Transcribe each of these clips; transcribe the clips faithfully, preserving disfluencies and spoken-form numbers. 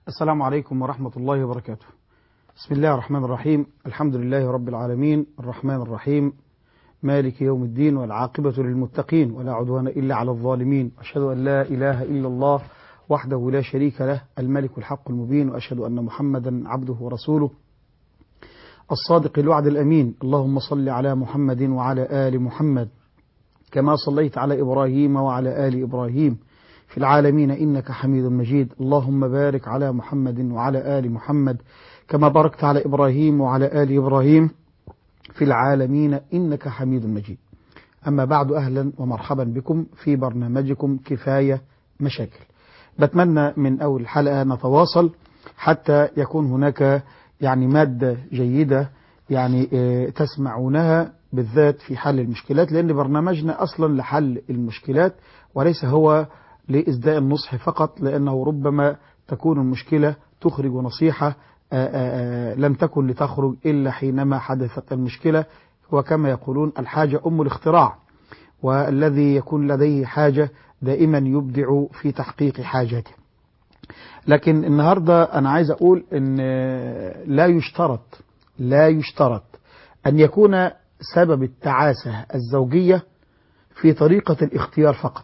السلام عليكم ورحمة الله وبركاته. بسم الله الرحمن الرحيم. الحمد لله رب العالمين الرحمن الرحيم مالك يوم الدين، والعاقبة للمتقين، ولا عدوان إلا على الظالمين. أشهد أن لا إله إلا الله وحده لا شريك له الملك الحق المبين، وأشهد أن محمدا عبده ورسوله الصادق الوعد الأمين. اللهم صل على محمد وعلى آل محمد كما صليت على إبراهيم وعلى آل إبراهيم في العالمين إنك حميد مجيد. اللهم بارك على محمد وعلى آل محمد كما باركت على إبراهيم وعلى آل إبراهيم في العالمين إنك حميد مجيد. أما بعد، أهلا ومرحبا بكم في برنامجكم كفاية مشاكل. بتمنى من أول حلقة نتواصل حتى يكون هناك يعني مادة جيدة يعني تسمعونها بالذات في حل المشكلات، لأن برنامجنا أصلا لحل المشكلات وليس هو لإسداء النصح فقط، لأنه ربما تكون المشكلة تخرج نصيحة آآ آآ لم تكن لتخرج إلا حينما حدثت المشكلة. وكما يقولون الحاجة أم الاختراع، والذي يكون لديه حاجة دائما يبدع في تحقيق حاجاته. لكن النهاردة أنا عايز أقول أن لا يشترط لا يشترط أن يكون سبب التعاسة الزوجية في طريقة الاختيار فقط،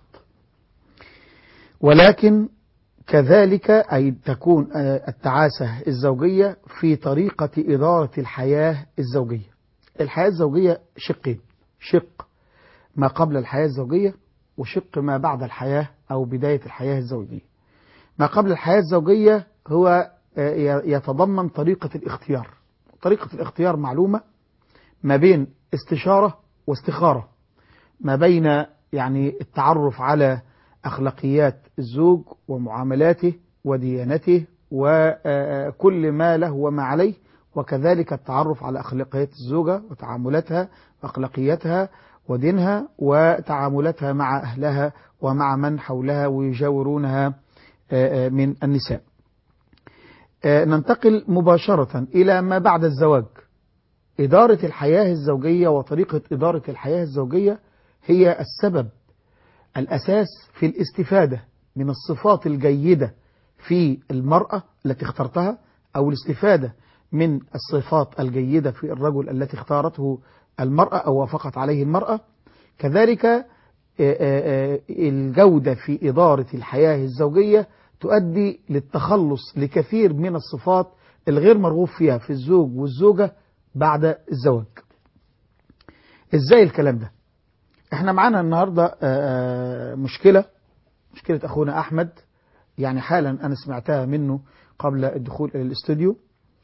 ولكن كذلك أي تكون التعاسة الزوجية في طريقة إدارة الحياة الزوجية. الحياة الزوجية شقين: شق ما قبل الحياة الزوجية، وشق ما بعد الحياة أو بداية الحياة الزوجية. ما قبل الحياة الزوجية هو يتضمن طريقة الاختيار. طريقة الاختيار معلومة، ما بين استشارة واستخارة، ما بين يعني التعرف على أخلاقيات الزوج ومعاملاته وديانته وكل ما له وما عليه، وكذلك التعرف على أخلاقيات الزوجة وتعاملاتها وأخلاقياتها ودينها وتعاملاتها مع أهلها ومع من حولها ويجاورونها من النساء. ننتقل مباشرة إلى ما بعد الزواج. إدارة الحياة الزوجية وطريقة إدارة الحياة الزوجية هي السبب الأساس في الاستفادة من الصفات الجيدة في المرأة التي اخترتها، أو الاستفادة من الصفات الجيدة في الرجل التي اختارته المرأة أو وافقت عليه المرأة. كذلك الجودة في إدارة الحياة الزوجية تؤدي للتخلص لكثير من الصفات الغير مرغوب فيها في الزوج والزوجة بعد الزواج. إزاي الكلام ده؟ احنا معانا النهاردة مشكلة مشكلة أخونا أحمد، يعني حالا أنا سمعتها منه قبل الدخول إلى الاستوديو.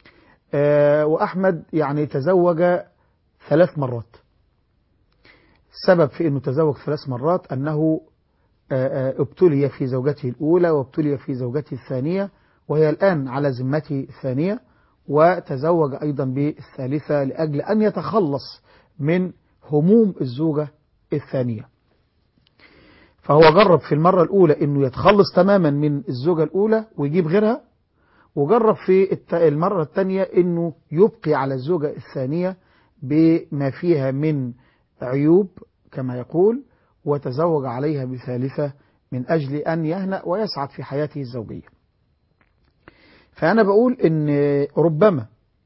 وأحمد يعني تزوج ثلاث مرات. السبب في أنه تزوج ثلاث مرات أنه ابتلي في زوجته الأولى وابتلي في زوجته الثانية، وهي الآن على ذمته الثانية، وتزوج أيضا بالثالثة لأجل أن يتخلص من هموم الزوجة الثانية. فهو جرب في المرة الأولى أنه يتخلص تماما من الزوجة الأولى ويجيب غيرها، وجرب في المرة الثانية أنه يبقي على الزوجة الثانية بما فيها من عيوب كما يقول، وتزوج عليها بثالثة من أجل أن يهنأ ويسعد في حياته الزوجية. فأنا بقول أن ربما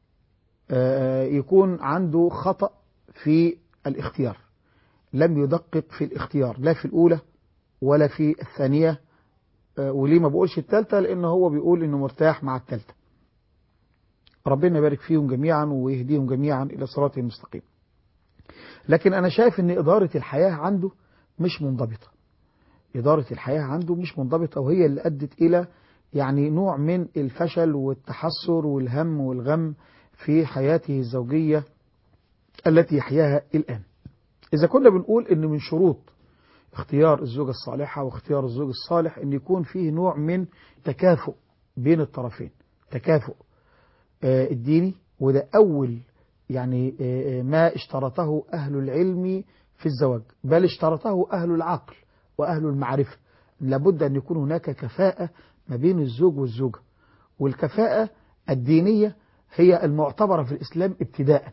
يكون عنده خطأ في الاختيار، لم يدقق في الاختيار لا في الأولى ولا في الثانية. وليه ما بقولش الثالثة؟ لأنه هو بيقول أنه مرتاح مع الثالثة. ربنا يبارك فيهم جميعا ويهديهم جميعا إلى صراط المستقيم. لكن أنا شايف أن إدارة الحياة عنده مش منضبطة. إدارة الحياة عنده مش منضبطة، وهي اللي أدت إلى يعني نوع من الفشل والتحسر والهم والغم في حياته الزوجية التي يحياها الآن. إذا كنا بنقول أن من شروط اختيار الزوجة الصالحة واختيار الزوج الصالح أن يكون فيه نوع من تكافؤ بين الطرفين، تكافؤ الديني، وده أول يعني ما اشترطه أهل العلم في الزواج، بل اشترطه أهل العقل وأهل المعرفة. لابد أن يكون هناك كفاءة ما بين الزوج والزوجة، والكفاءة الدينية هي المعتبرة في الإسلام ابتداء.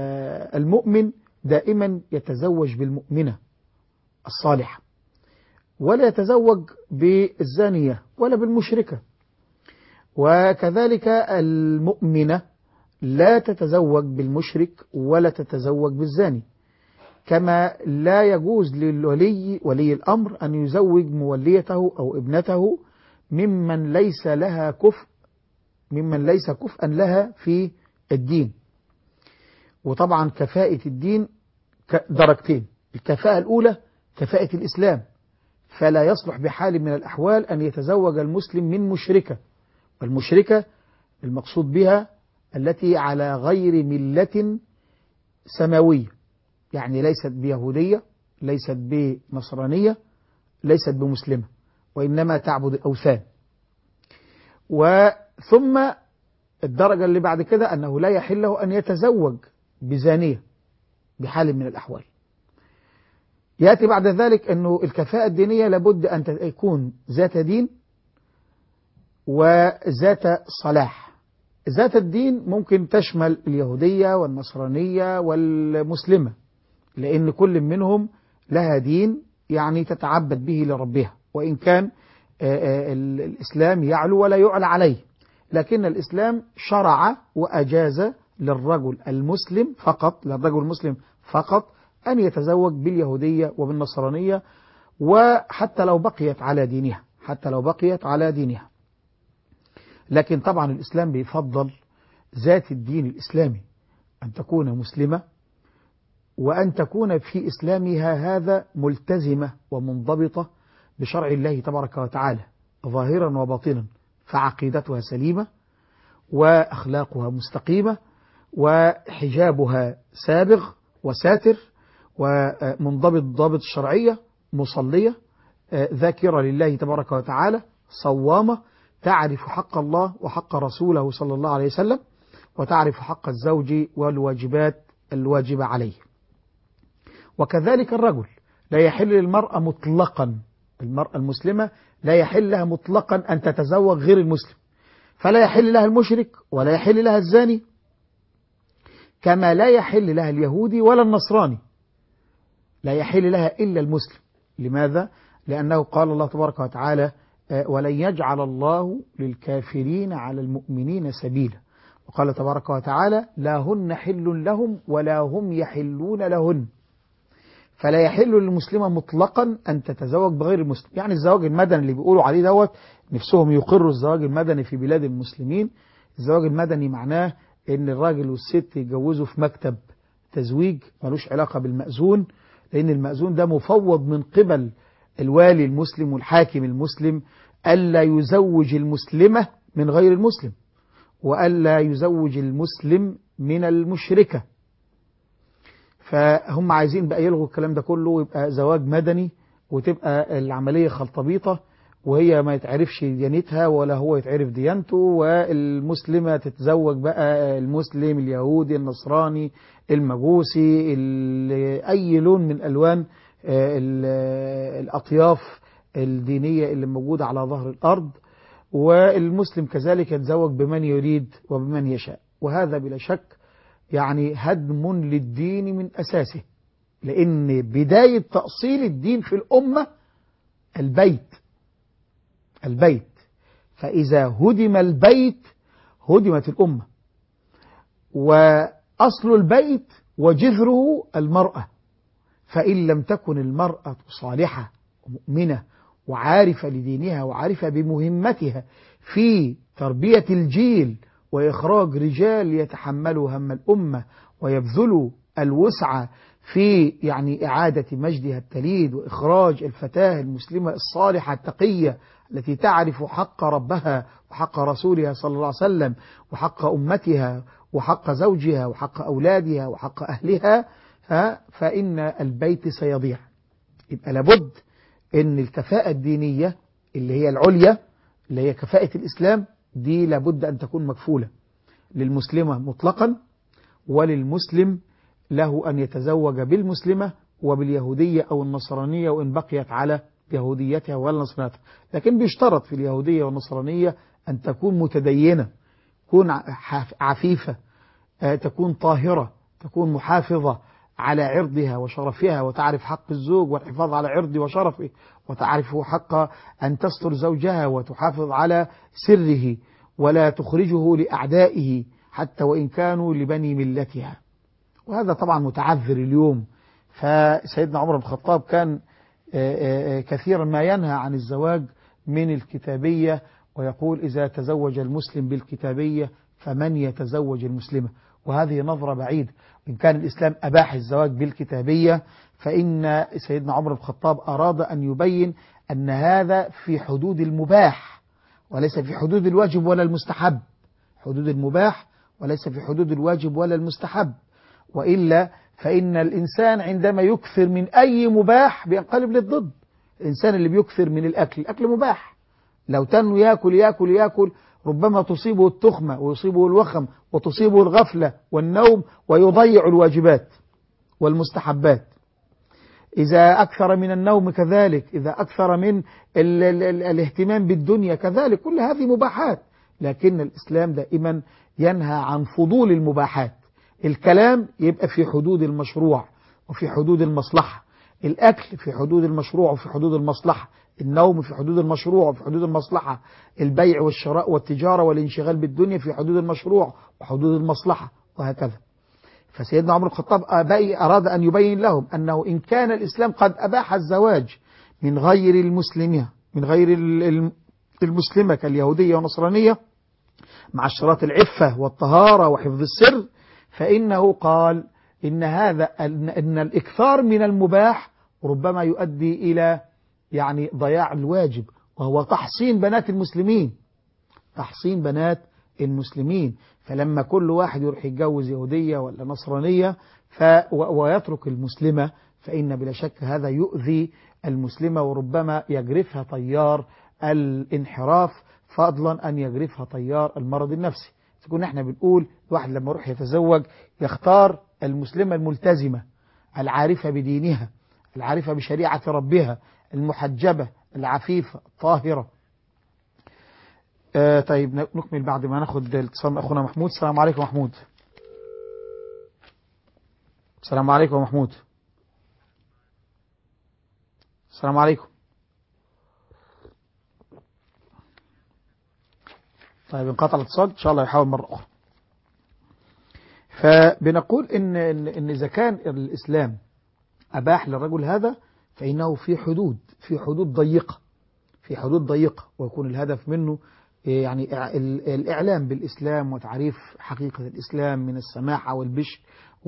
فالمؤمن دائما يتزوج بالمؤمنة الصالحة، ولا يتزوج بالزانية ولا بالمشركة. وكذلك المؤمنة لا تتزوج بالمشرك ولا تتزوج بالزاني، كما لا يجوز للولي ولي الأمر أن يزوج موليته أو ابنته ممن ليس لها كفء ممن ليس كفءا لها في الدين. وطبعا كفاءة الدين درجتين: الكفاءة الأولى كفاءة الإسلام، فلا يصلح بحال من الأحوال أن يتزوج المسلم من مشركة، والمشركة المقصود بها التي على غير ملة سماوية، يعني ليست بيهودية، ليست بنصرانية، ليست بمسلمة، وإنما تعبد الأوثان. وثم الدرجة اللي بعد كده أنه لا يحل له أن يتزوج بزانية بحال من الأحوال. يأتي بعد ذلك أنه الكفاءة الدينية لابد أن تكون ذات دين وذات صلاح. ذات الدين ممكن تشمل اليهودية والنصرانية والمسلمة، لأن كل منهم لها دين يعني تتعبد به لربها، وإن كان الإسلام يعلو ولا يعلى عليه، لكن الإسلام شرع وأجاز للرجل المسلم فقط للرجل المسلم فقط أن يتزوج باليهودية وبالنصرانية، وحتى لو بقيت على دينها حتى لو بقيت على دينها. لكن طبعا الإسلام بيفضل ذات الدين الإسلامي أن تكون مسلمة، وأن تكون في إسلامها هذا ملتزمة ومنضبطة بشرع الله تبارك وتعالى ظاهرا وباطنا، فعقيدتها سليمة وأخلاقها مستقيمة وحجابها سابغ وساتر ومنضبط ضابط الشرعية، مصلية ذاكرة لله تبارك وتعالى، صوامة، تعرف حق الله وحق رسوله صلى الله عليه وسلم، وتعرف حق الزوج والواجبات الواجبة عليه. وكذلك الرجل لا يحل للمرأة مطلقا المرأة المسلمة لا يحل لها مطلقا أن تتزوج غير المسلم، فلا يحل لها المشرك ولا يحل لها الزاني، كما لا يحل لها اليهودي ولا النصراني، لا يحل لها إلا المسلم. لماذا؟ لأنه قال الله تبارك وتعالى: ولن يجعل الله للكافرين على المؤمنين سبيلا. وقال تبارك وتعالى: لا هن حل لهم ولا هم يحلون لهن. فلا يحل للمسلمة مطلقا أن تتزوج بغير المسلم. يعني الزواج المدني اللي بيقولوا عليه دوت نفسهم يقروا الزواج المدني في بلاد المسلمين. الزواج المدني معناه ان الراجل والست يتجوزوا في مكتب تزويج ملوش علاقة بالمأذون، لأن المأذون ده مفوض من قبل الوالي المسلم والحاكم المسلم ألا يزوج المسلمة من غير المسلم، وألا يزوج المسلم من المشركة. فهم عايزين بقى يلغوا الكلام ده كله ويبقى زواج مدني، وتبقى العملية خلطبيطة، وهي ما يتعرفش ديانتها ولا هو يتعرف ديانته، والمسلمة تتزوج بقى المسلم، اليهودي، النصراني، المجوسي، أي لون من ألوان الأطياف الدينية اللي موجودة على ظهر الأرض. والمسلم كذلك يتزوج بمن يريد وبمن يشاء، وهذا بلا شك يعني هدم للدين من أساسه، لأن بداية تأصيل الدين في الأمة البيت البيت فإذا هدم البيت هدمت الأمة. وأصل البيت وجذره المرأة، فإن لم تكن المرأة صالحة ومؤمنة وعارفة لدينها وعارفة بمهمتها في تربية الجيل وإخراج رجال يتحملوا هم الأمة ويبذلوا الوسع في يعني إعادة مجدها التليد وإخراج الفتاة المسلمة الصالحة التقية التي تعرف حق ربها وحق رسولها صلى الله عليه وسلم وحق أمتها وحق زوجها وحق أولادها وحق أهلها، ها فإن البيت سيضيع. يبقى لابد أن الكفاءة الدينية اللي هي العليا اللي هي كفاءة الإسلام دي لابد أن تكون مكفولة للمسلمة مطلقا، وللمسلم له أن يتزوج بالمسلمة وباليهودية أو النصرانية وإن بقيت على يهوديتها ولا نصرانيتها. لكن بيشترط في اليهودية والنصرانية أن تكون متدينة، تكون عفيفة، تكون طاهرة، تكون محافظة على عرضها وشرفها، وتعرف حق الزوج والحفاظ على عرضه وشرفه، وتعرف حق أن تستر زوجها وتحافظ على سره ولا تخرجه لأعدائه حتى وإن كانوا لبني ملتها. وهذا طبعا متعذر اليوم. فسيدنا عمر بن الخطاب كان كثيرا ما ينهى عن الزواج من الكتابية، ويقول إذا تزوج المسلم بالكتابية فمن يتزوج المسلمة. وهذه نظرة بعيدة. إن كان الإسلام أباح الزواج بالكتابية، فإن سيدنا عمر بن الخطاب أراد أن يبين أن هذا في حدود المباح وليس في حدود الواجب ولا المستحب. حدود المباح وليس في حدود الواجب ولا المستحب. وإلا فإن الإنسان عندما يكثر من أي مباح بينقلب للضد. الإنسان اللي بيكثر من الأكل، الأكل مباح، لو تنو يأكل يأكل يأكل ربما تصيبه التخمة ويصيبه الوخم وتصيبه الغفلة والنوم ويضيع الواجبات والمستحبات. إذا أكثر من النوم كذلك، إذا أكثر من ال ال ال الاهتمام بالدنيا كذلك، كل هذه مباحات. لكن الإسلام دائما ينهى عن فضول المباحات. الكلام يبقى في حدود المشروع وفي حدود المصلحة، الأكل في حدود المشروع وفي حدود المصلحة، النوم في حدود المشروع وفي حدود المصلحة، البيع والشراء والتجارة والانشغال بالدنيا في حدود المشروع وحدود المصلحة، وهكذا. فسيدنا عمر بن الخطاب أراد أن يبين لهم أنه إن كان الإسلام قد أباح الزواج من غير المسلمين من غير المسلمة كاليهودية والنصرانية مع اشتراط العفة والطهارة وحفظ السر، فإنه قال إن هذا أن الإكثار من المباح ربما يؤدي إلى يعني ضياع الواجب، وهو تحصين بنات المسلمين تحصين بنات المسلمين. فلما كل واحد يروح يتجوز يهودية ولا نصرانية ف ويترك المسلمة، فإن بلا شك هذا يؤذي المسلمة، وربما يجرفها طيار الانحراف فضلا أن يجرفها طيار المرض النفسي. تكون احنا بنقول الواحد لما يروح يتزوج يختار المسلمة الملتزمة العارفة بدينها العارفة بشريعة ربها المحجبة العفيفة الطاهرة. آه طيب نكمل بعد ما ناخد اتصال أخونا محمود. السلام عليكم محمود. السلام عليكم محمود. السلام عليكم. طيب انقطع الاتصال، إن شاء الله يحاول مرة أخرى. فبنقول إن, إن, إن إذا كان الإسلام أباح للرجل هذا فإنه في حدود في حدود ضيقة في حدود ضيقة ويكون الهدف منه يعني الإعلام بالإسلام وتعريف حقيقة الإسلام من السماحة والبشر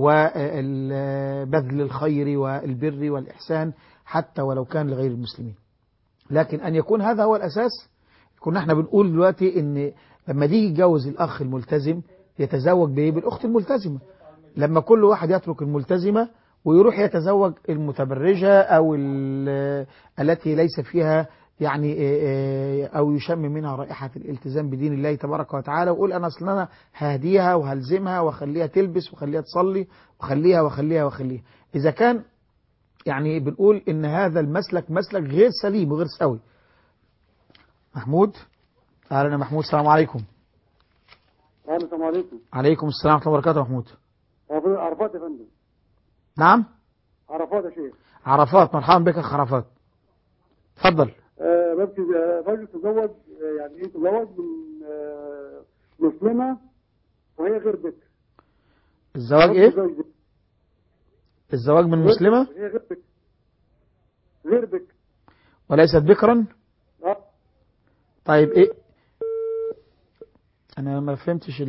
وبذل الخير والبر والإحسان حتى ولو كان لغير المسلمين. لكن أن يكون هذا هو الأساس. كنا احنا بنقول دلوقتي إن لما دي يتجوز الأخ الملتزم يتزوج به بالأخت الملتزمة. لما كل واحد يترك الملتزمة ويروح يتزوج المتبرجة أو التي ليس فيها يعني أو يشم منها رائحة الالتزام بدين الله تبارك وتعالى، ويقول أنا أصلا أنا ههديها وهلزمها وخليها تلبس وخليها تصلي وخليها وخليها وخليها. إذا كان يعني بنقول إن هذا المسلك مسلك غير سليم وغير سوي. محمود. أهلا محمود. السلام عليكم. السلام عليكم. عليكم السلام ورحمة الله وبركاته. محمود. عرفات يا فندم. نعم. عرفات يا شيخ. عرفات. مرحبا بك أخ عرفات. تفضل. أه بس راجل تزوج يعني ايه تزوج من أه مسلمة وهي غير بكر. الزواج ايه؟ الزواج من مسلمة؟ هي غير بكر. غير بكر. وليست بكرا؟ اه. طيب ايه؟ انا ما فهمتش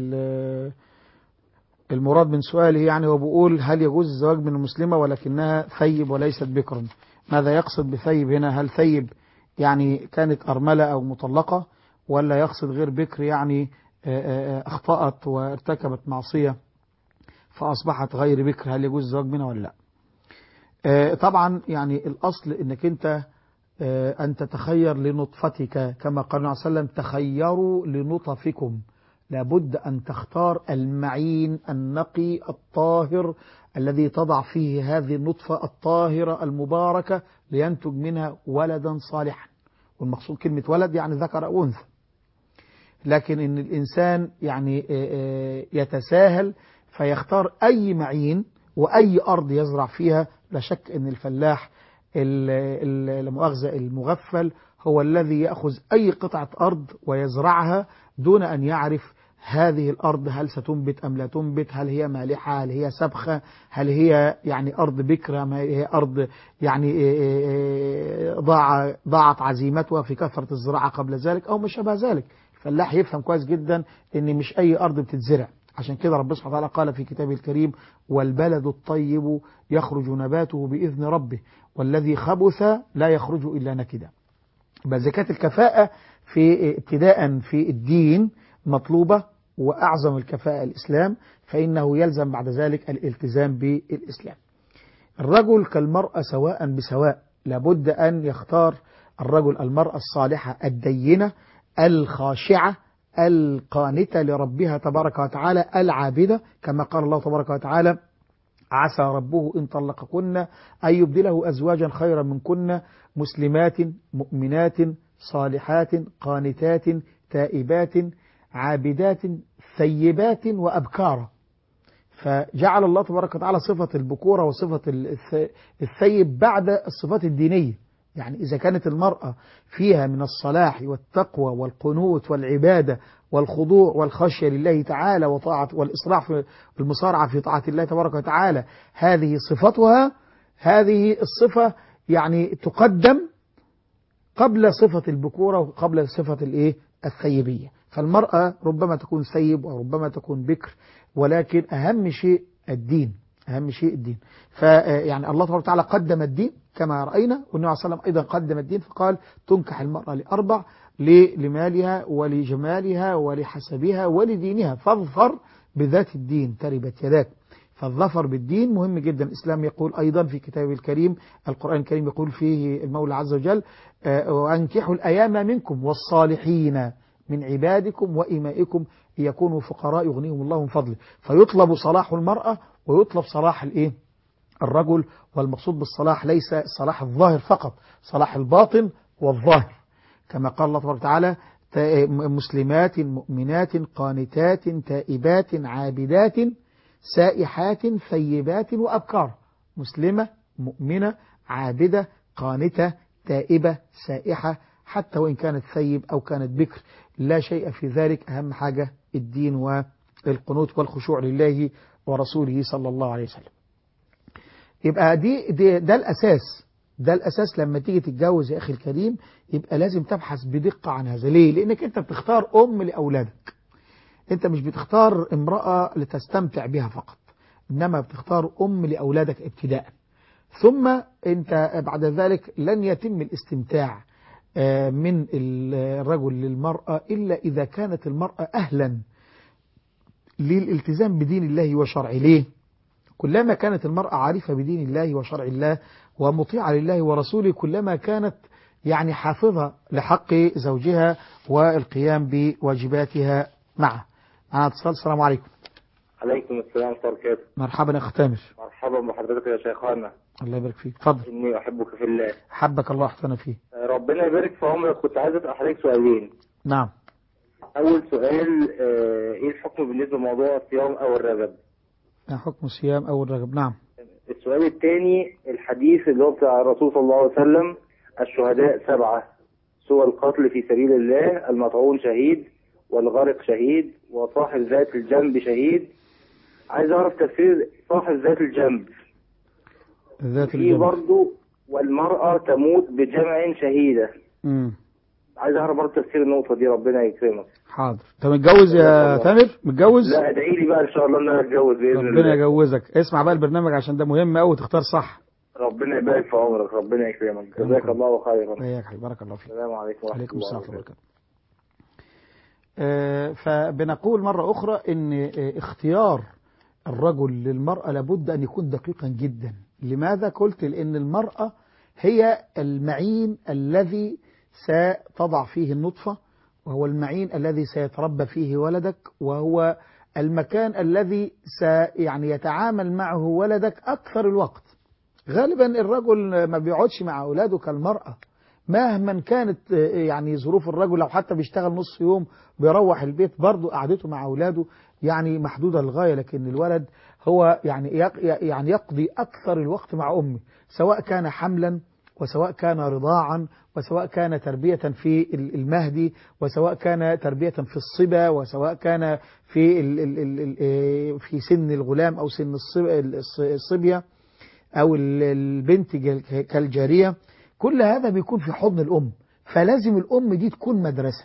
المراد من سؤالي. يعني هو بيقول هل يجوز الزواج من المسلمة ولكنها ثيب وليست بكرا؟ ماذا يقصد بثيب هنا؟ هل ثيب يعني كانت أرملة أو مطلقة، ولا يقصد غير بكر يعني أخطأت وارتكبت معصية فأصبحت غير بكر؟ هل يجوز الزواج منها ولا لا؟ طبعا يعني الأصل أنك أنت أن تتخير لنطفتك كما قال النبي صلى الله عليه وسلم تخيروا لنطفكم. لابد أن تختار المعين النقي الطاهر الذي تضع فيه هذه النطفة الطاهرة المباركة لينتج منها ولدا صالحا. والمقصود كلمة ولد يعني ذكر أو أنثى. لكن إن الإنسان يعني يتساهل فيختار أي معين وأي أرض يزرع فيها. لا شك أن الفلاح المؤاخذة المغفل هو الذي يأخذ أي قطعة أرض ويزرعها دون أن يعرف هذه الأرض هل ستنبت أم لا تنبت، هل هي مالحة، هل هي سبخة، هل هي يعني أرض بكرة، ما هي أرض يعني ضاع ضاعت عزيمتها في كثرة الزراعة قبل ذلك أو ما شابه ذلك. الفلاح يفهم كويس جدا أن مش أي أرض بتتزرع. عشان كده ربنا سبحانه وتعالى قال في كتابه الكريم: والبلد الطيب يخرج نباته بإذن ربه والذي خبث لا يخرج إلا نكدا. زكاة الكفاءة في ابتداء في الدين مطلوبة، وأعظم الكفاءة الإسلام، فإنه يلزم بعد ذلك الالتزام بالإسلام. الرجل كالمرأة سواء بسواء، لابد أن يختار الرجل المرأة الصالحة الدينة الخاشعة القانتة لربها تبارك وتعالى العابدة، كما قال الله تبارك وتعالى: عسى ربه إن طلقكن أن يبدله أزواجا خيرا منكن مسلمات مؤمنات صالحات قانتات تائبات عابدات ثيبات وأبكارا. فجعل الله تبارك وتعالى صفة البكورة وصفة الثيب بعد الصفات الدينية. يعني إذا كانت المرأة فيها من الصلاح والتقوى والقنوت والعبادة والخضوع والخشية لله تعالى وطاعة والإسراع في المصارعة في طاعة الله تبارك وتعالى، هذه صفتها، هذه الصفة يعني تقدم قبل صفة البكورة وقبل صفة الإيه الثيبية. فالمرأة ربما تكون ثيب وربما تكون بكر، ولكن أهم شيء الدين، أهم شيء الدين. فيعني الله تبارك وتعالى قدم الدين كما رأينا، والنبي صلى الله عليه وسلم أيضا قدم الدين فقال: تنكح المرأة لأربع: لمالها ولجمالها ولحسبها ولدينها فاظفر بذات الدين تربت يداك. فالظفر بالدين مهم جدا. الإسلام يقول أيضا في كتابه الكريم، القرآن الكريم يقول فيه المولى عز وجل: وأنكحوا الأيام منكم والصالحين من عبادكم وإمائكم إن يكونوا فقراء يغنيهم الله من فضله. فيطلب صلاح المرأة ويطلب صلاح الإيه الرجل، والمقصود بالصلاح ليس صلاح الظاهر فقط، صلاح الباطن والظاهر، كما قال الله تبارك وتعالى: مسلمات مؤمنات قانتات تائبات عابدات سائحات ثيبات وأبكار. مسلمة مؤمنة عابدة قانتة تائبة سائحة، حتى وإن كانت ثيب أو كانت بكر لا شيء في ذلك، أهم حاجة الدين والقنوت والخشوع لله ورسوله صلى الله عليه وسلم. يبقى دي, دي ده الأساس، ده الأساس. لما تيجي تتجوز يا أخي الكريم يبقى لازم تبحث بدقة عن هذا. ليه؟ لأنك أنت بتختار أم لأولادك، أنت مش بتختار امرأة لتستمتع بها فقط، إنما بتختار أم لأولادك ابتداء، ثم أنت بعد ذلك لن يتم الاستمتاع من الرجل للمرأة إلا إذا كانت المرأة أهلا للالتزام بدين الله وشرعه. ليه؟ كلما كانت المرأة عارفة بدين الله وشرع الله ومطيعة لله ورسوله، كلما كانت يعني حافظة لحق زوجها والقيام بواجباتها معه. معنا اتصال. السلام عليكم. عليكم السلام ورحمة الله وبركاته. مرحبا يا أخ تامر. مرحبا بحضرتك يا شيخنا. الله يبارك فيك. اتفضل. إني أحبك في الله. حبك الله أحسن فيه. ربنا يبارك في عمرك. كنت عايز أسأل حضرتك سؤالين. نعم. أول سؤال، إيه الحكم بالنسبة لموضوع الصيام أو الرجب؟ حكم الصيام أو الرجب. نعم. السؤال الثاني، الحديث اللي هو بتاع الرسول صلى الله عليه وسلم: الشهداء سبعة سوى القتل في سبيل الله، المطعون شهيد والغرق شهيد وصاحب ذات الجنب شهيد. عايز أعرف تفسير صاحب ذات الجنب. ذات في الجنب. برضه والمرأة تموت بجمع شهيدة. امم عايز أعرف برضه تفسير النقطة دي. ربنا يكرمك. حاضر. أنت متجوز يا تامر؟ متجوز؟ لا، ادعي لي بقى إن شاء الله إن أنا أتجوز بإذن الله. ربنا يجوزك. اسمع بقى البرنامج عشان ده مهم أوي تختار صح. ربنا يبارك في عمرك. ربنا يكرمك. جزاك الله خيرا. إياك حبيبي. بارك الله فيك. السلام عليكم ورحمة عليكم الله السلام ورحمة الله وبركاته. وبركاته. آه، فبنقول مرة أخرى إن آه، اختيار الرجل للمرأة لابد أن يكون دقيقا جدا. لماذا قلت؟ لأن المرأة هي المعين الذي ستضع فيه النطفة، وهو المعين الذي سيتربى فيه ولدك، وهو المكان الذي سيعني يتعامل معه ولدك أكثر الوقت. غالبا الرجل ما بيقعدش مع أولاده كالمرأة، مهما كانت يعني ظروف الرجل، لو حتى بيشتغل نص يوم بيروح البيت برضه قعدته مع أولاده يعني محدودة للغاية. لكن الولد هو يعني يعني يقضي أكثر الوقت مع أمه، سواء كان حملا وسواء كان رضاعا وسواء كان تربية في المهدي وسواء كان تربية في الصبا وسواء كان في ال ال ال في سن الغلام أو سن الصبية أو البنت كالجارية. كل هذا بيكون في حضن الأم، فلازم الأم دي تكون مدرسة،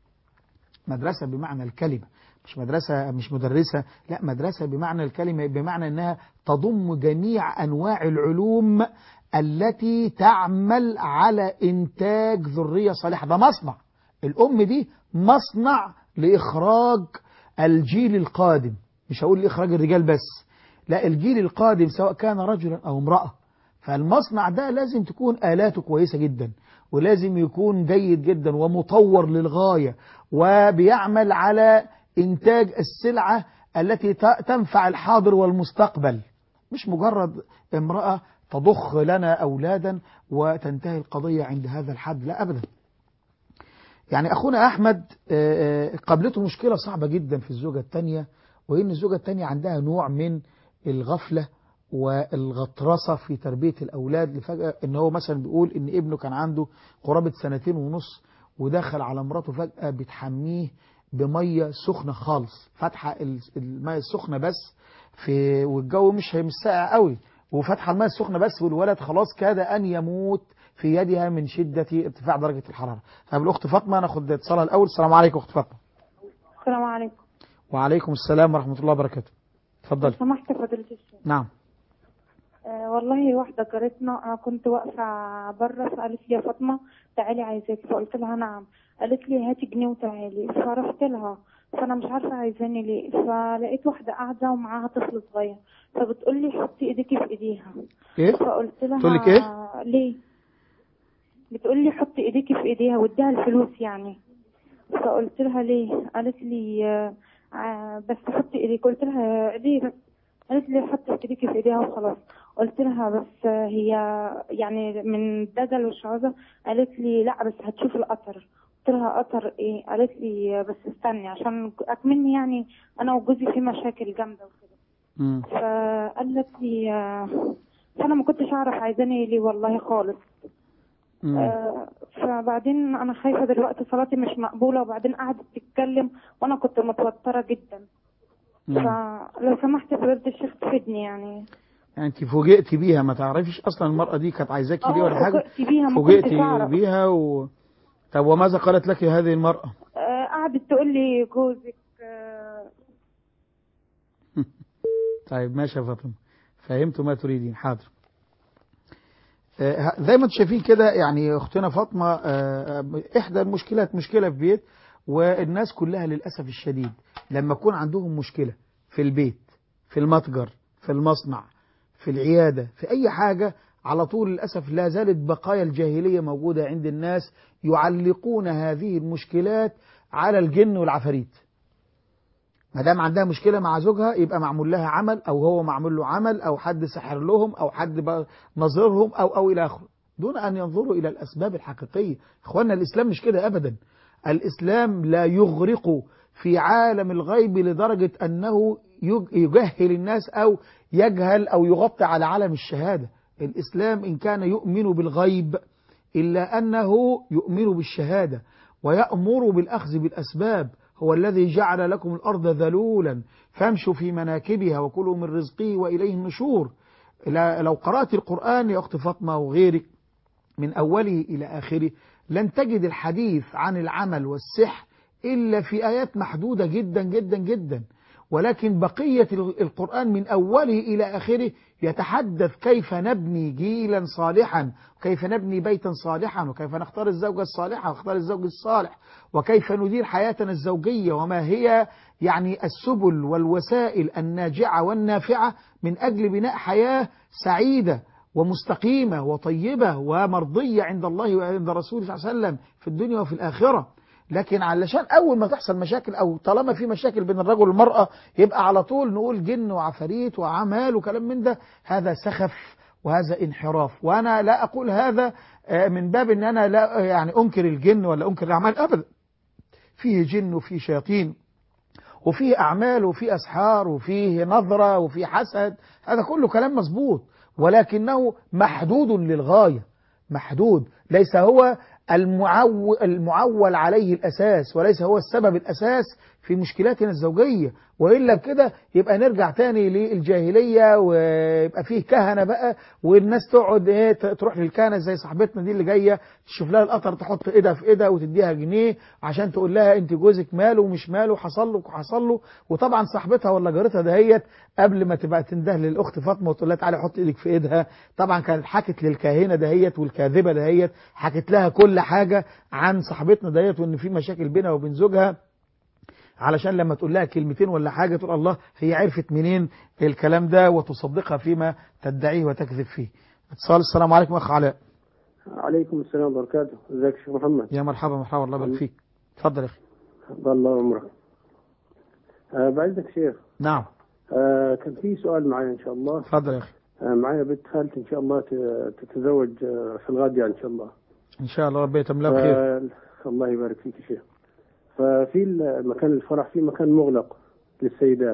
مدرسة بمعنى الكلمة، مش مدرسة مش مدرسة، لا مدرسة بمعنى الكلمة، بمعنى أنها تضم جميع أنواع العلوم التي تعمل على إنتاج ذرية صالحة. ده مصنع، الأم دي مصنع لإخراج الجيل القادم، مش هقول لإخراج الرجال بس، لا الجيل القادم سواء كان رجلا أو امرأة. فالمصنع ده لازم تكون آلاته كويسة جدا، ولازم يكون جيد جدا ومطور للغاية، وبيعمل على إنتاج السلعة التي تنفع الحاضر والمستقبل، مش مجرد امرأة تضخ لنا أولادا وتنتهي القضية عند هذا الحد، لا أبدا. يعني أخونا أحمد قابلته مشكلة صعبة جدا في الزوجة الثانية، وإن الزوجة الثانية عندها نوع من الغفلة والغطرسة في تربية الأولاد. لفجأة إن هو مثلا بيقول إن ابنه كان عنده قرابة سنتين ونص ودخل على مراته فجأة بتحميه بمية سخنة خالص، فتحة المية السخنة بس في والجو مش مش ساقع قوي، وفتحة المية السخنة بس، والولد خلاص كاد أن يموت في يدها من شدة ارتفاع درجة الحرارة. طب الأخت فاطمة ناخد اتصالها الأول. السلام عليكم أخت فاطمة. السلام عليكم. وعليكم السلام ورحمة الله وبركاته. اتفضل. لو سمحت فضيلة الشيخ. نعم. آه والله واحدة جارتنا، أنا كنت واقفة بره فقالت لي يا فاطمة تعالي عايزاكي، فقلت لها نعم. قالت لي هاتي جنيه وتعالي، فرحت لها، فأنا مش عارفة عايزاني ليه، فلقيت واحدة قاعدة ومعاها طفل صغير، فبتقول لي حطي ايديكي في ايديها. ايه؟ فقلت لها تقول لك ايه؟ ليه؟ بتقول لي حطي ايديكي في ايديها واديها الفلوس يعني. فقلت لها ليه؟ قالت لي آه بس حطي ايديك. قلت لها ليه بس؟ قالت لي حطي ايديكي في ايديها وخلاص. قلت لها بس هي يعني من دجل وشعوذة. قالت لي لا بس هتشوف القطر. قلت لها قطر ايه؟ قالت لي بس استني عشان اكملني، يعني انا وجوزي في مشاكل جامده وكده. فقالت لي آه فانا ما كنتش اعرف عايزاني ليه والله خالص. آه فبعدين انا خايفه دلوقتي صلاتي مش مقبوله، وبعدين قعدت تتكلم وانا كنت متوتره جدا. مم. فلو سمحت فضيلة الشيخ تفيدني يعني. يعني انت فوجئتي بيها، ما تعرفيش اصلا المرأة دي كانت عايزاكي ليه ولا حاجه؟ فوجئتي بيها، ما فوجئتي بيها و... طب وماذا قالت لك هذه المرأة؟ آه قعدت تقول لي جوزك آه طيب ماشي يا فاطمه، فهمت ما تريدين. حاضر. زي ما انتم شايفين كده، يعني اختنا فاطمه احدى المشكلات مشكله في بيت، والناس كلها للاسف الشديد لما يكون عندهم مشكله في البيت، في المتجر، في المصنع، في العياده، في اي حاجه، على طول للاسف لا زالت بقايا الجاهليه موجوده عند الناس، يعلقون هذه المشكلات على الجن والعفاريت. ما دام عندها مشكلة مع زوجها يبقى معمول لها عمل، أو هو معمول له عمل، أو حد سحر لهم، أو حد نظرهم، أو أو إلى آخره، دون أن ينظروا إلى الأسباب الحقيقية. إخواننا الإسلام مش كده أبدا. الإسلام لا يغرق في عالم الغيب لدرجة أنه يجهل الناس أو يجهل أو يغطي على عالم الشهادة. الإسلام إن كان يؤمن بالغيب إلا أنه يؤمن بالشهادة ويأمر بالأخذ بالأسباب. هو الذي جعل لكم الأرض ذلولا فامشوا في مناكبها وكلوا من رزقه وإليه النشور. لو قرأت القرآن يا أخت فاطمة وغيرك من أوله إلى آخره لن تجد الحديث عن العمل والسحر إلا في آيات محدودة جدا جدا جدا، ولكن بقية القرآن من أوله إلى آخره يتحدث كيف نبني جيلا صالحا، وكيف نبني بيتا صالحا، وكيف نختار الزوجة الصالحة ونختار الزوج الصالح، وكيف ندير حياتنا الزوجية، وما هي يعني السبل والوسائل الناجعة والنافعة من أجل بناء حياة سعيدة ومستقيمة وطيبة ومرضية عند الله وعند رسوله صلى الله عليه وسلم في الدنيا وفي الآخرة. لكن علشان أول ما تحصل مشاكل أو طالما في مشاكل بين الرجل والمرأة يبقى على طول نقول جن وعفاريت وأعمال وكلام من ده، هذا سخف وهذا انحراف. وأنا لا أقول هذا من باب أن أنا لا يعني أنكر الجن ولا أنكر الأعمال أبدا. فيه جن وفيه شياطين وفيه أعمال وفيه أسحار وفيه نظرة وفيه حسد، هذا كله كلام مظبوط، ولكنه محدود للغاية، محدود، ليس هو المعول, المعول عليه الأساس، وليس هو السبب الأساس في مشكلاتنا الزوجية. وإلا بكده يبقى نرجع تاني للجاهلية، ويبقى فيه كهنة بقى، والناس تقعد ايه تروح للكهنة زي صاحبتنا دي اللي جاية تشوف لها القطر، تحط ايدها في ايدها وتديها جنيه عشان تقول لها انت جوزك ماله ومش ماله، حصل له وحصل له. وطبعا صاحبتها ولا جارتها دهيت قبل ما تبقى تنده للاخت فاطمه وتقول لها تعالي حط ايدك في ايدها، طبعا كانت حكت للكاهنه دهيت والكاذبه دهيت، حكت لها كل حاجه عن صاحبتنا دهيت وان في مشاكل بينها وبين زوجها، علشان لما تقول لها كلمتين ولا حاجة تقول الله هي عرفت منين الكلام ده، وتصدقها فيما تدعيه وتكذب فيه. اتصال. السلام عليكم أخ علاء. عليكم السلام وبركاته. ازيك يا شيخ محمد؟ يا مرحبا مرحبا، الله يبارك فيك. اتفضل يا أخي. الله عمرك. أه بعزك شيخ. نعم. أه كان في سؤال معي إن شاء الله. اتفضل يا أخي. أه معي بنت خالتي إن شاء الله تتزوج في الغد إن شاء الله. إن شاء الله ربي يتم لها بخير. الله يبارك فيك يا شيخ. ففي مكان الفرح في مكان مغلق للسيدات.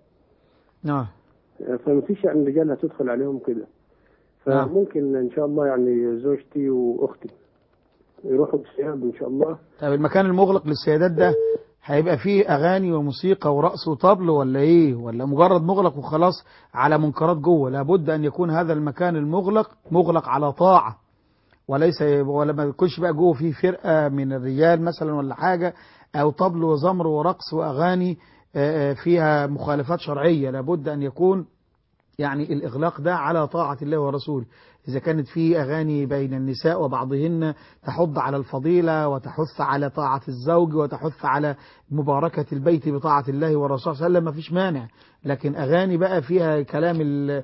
نعم. فما فيش يعني رجالها تدخل عليهم كده. فممكن إن شاء الله يعني زوجتي وأختي يروحوا بالثياب إن شاء الله. طيب المكان المغلق للسيدات ده هيبقى فيه أغاني وموسيقى ورقص وطبل ولا إيه؟ ولا مجرد مغلق وخلاص على منكرات جوه؟ لابد أن يكون هذا المكان المغلق مغلق على طاعة، وليس ولا ما يكونش بقى جوه فيه فرقة من الرجال مثلا ولا حاجة، أو طبل وزمر ورقص وأغاني فيها مخالفات شرعية. لابد أن يكون يعني الإغلاق ده على طاعة الله ورسوله. إذا كانت فيه أغاني بين النساء وبعضهن تحض على الفضيلة وتحث على طاعة الزوج وتحث على مباركة البيت بطاعة الله ورسوله صلى الله عليه وسلم، ما فيش مانع. لكن أغاني بقى فيها كلام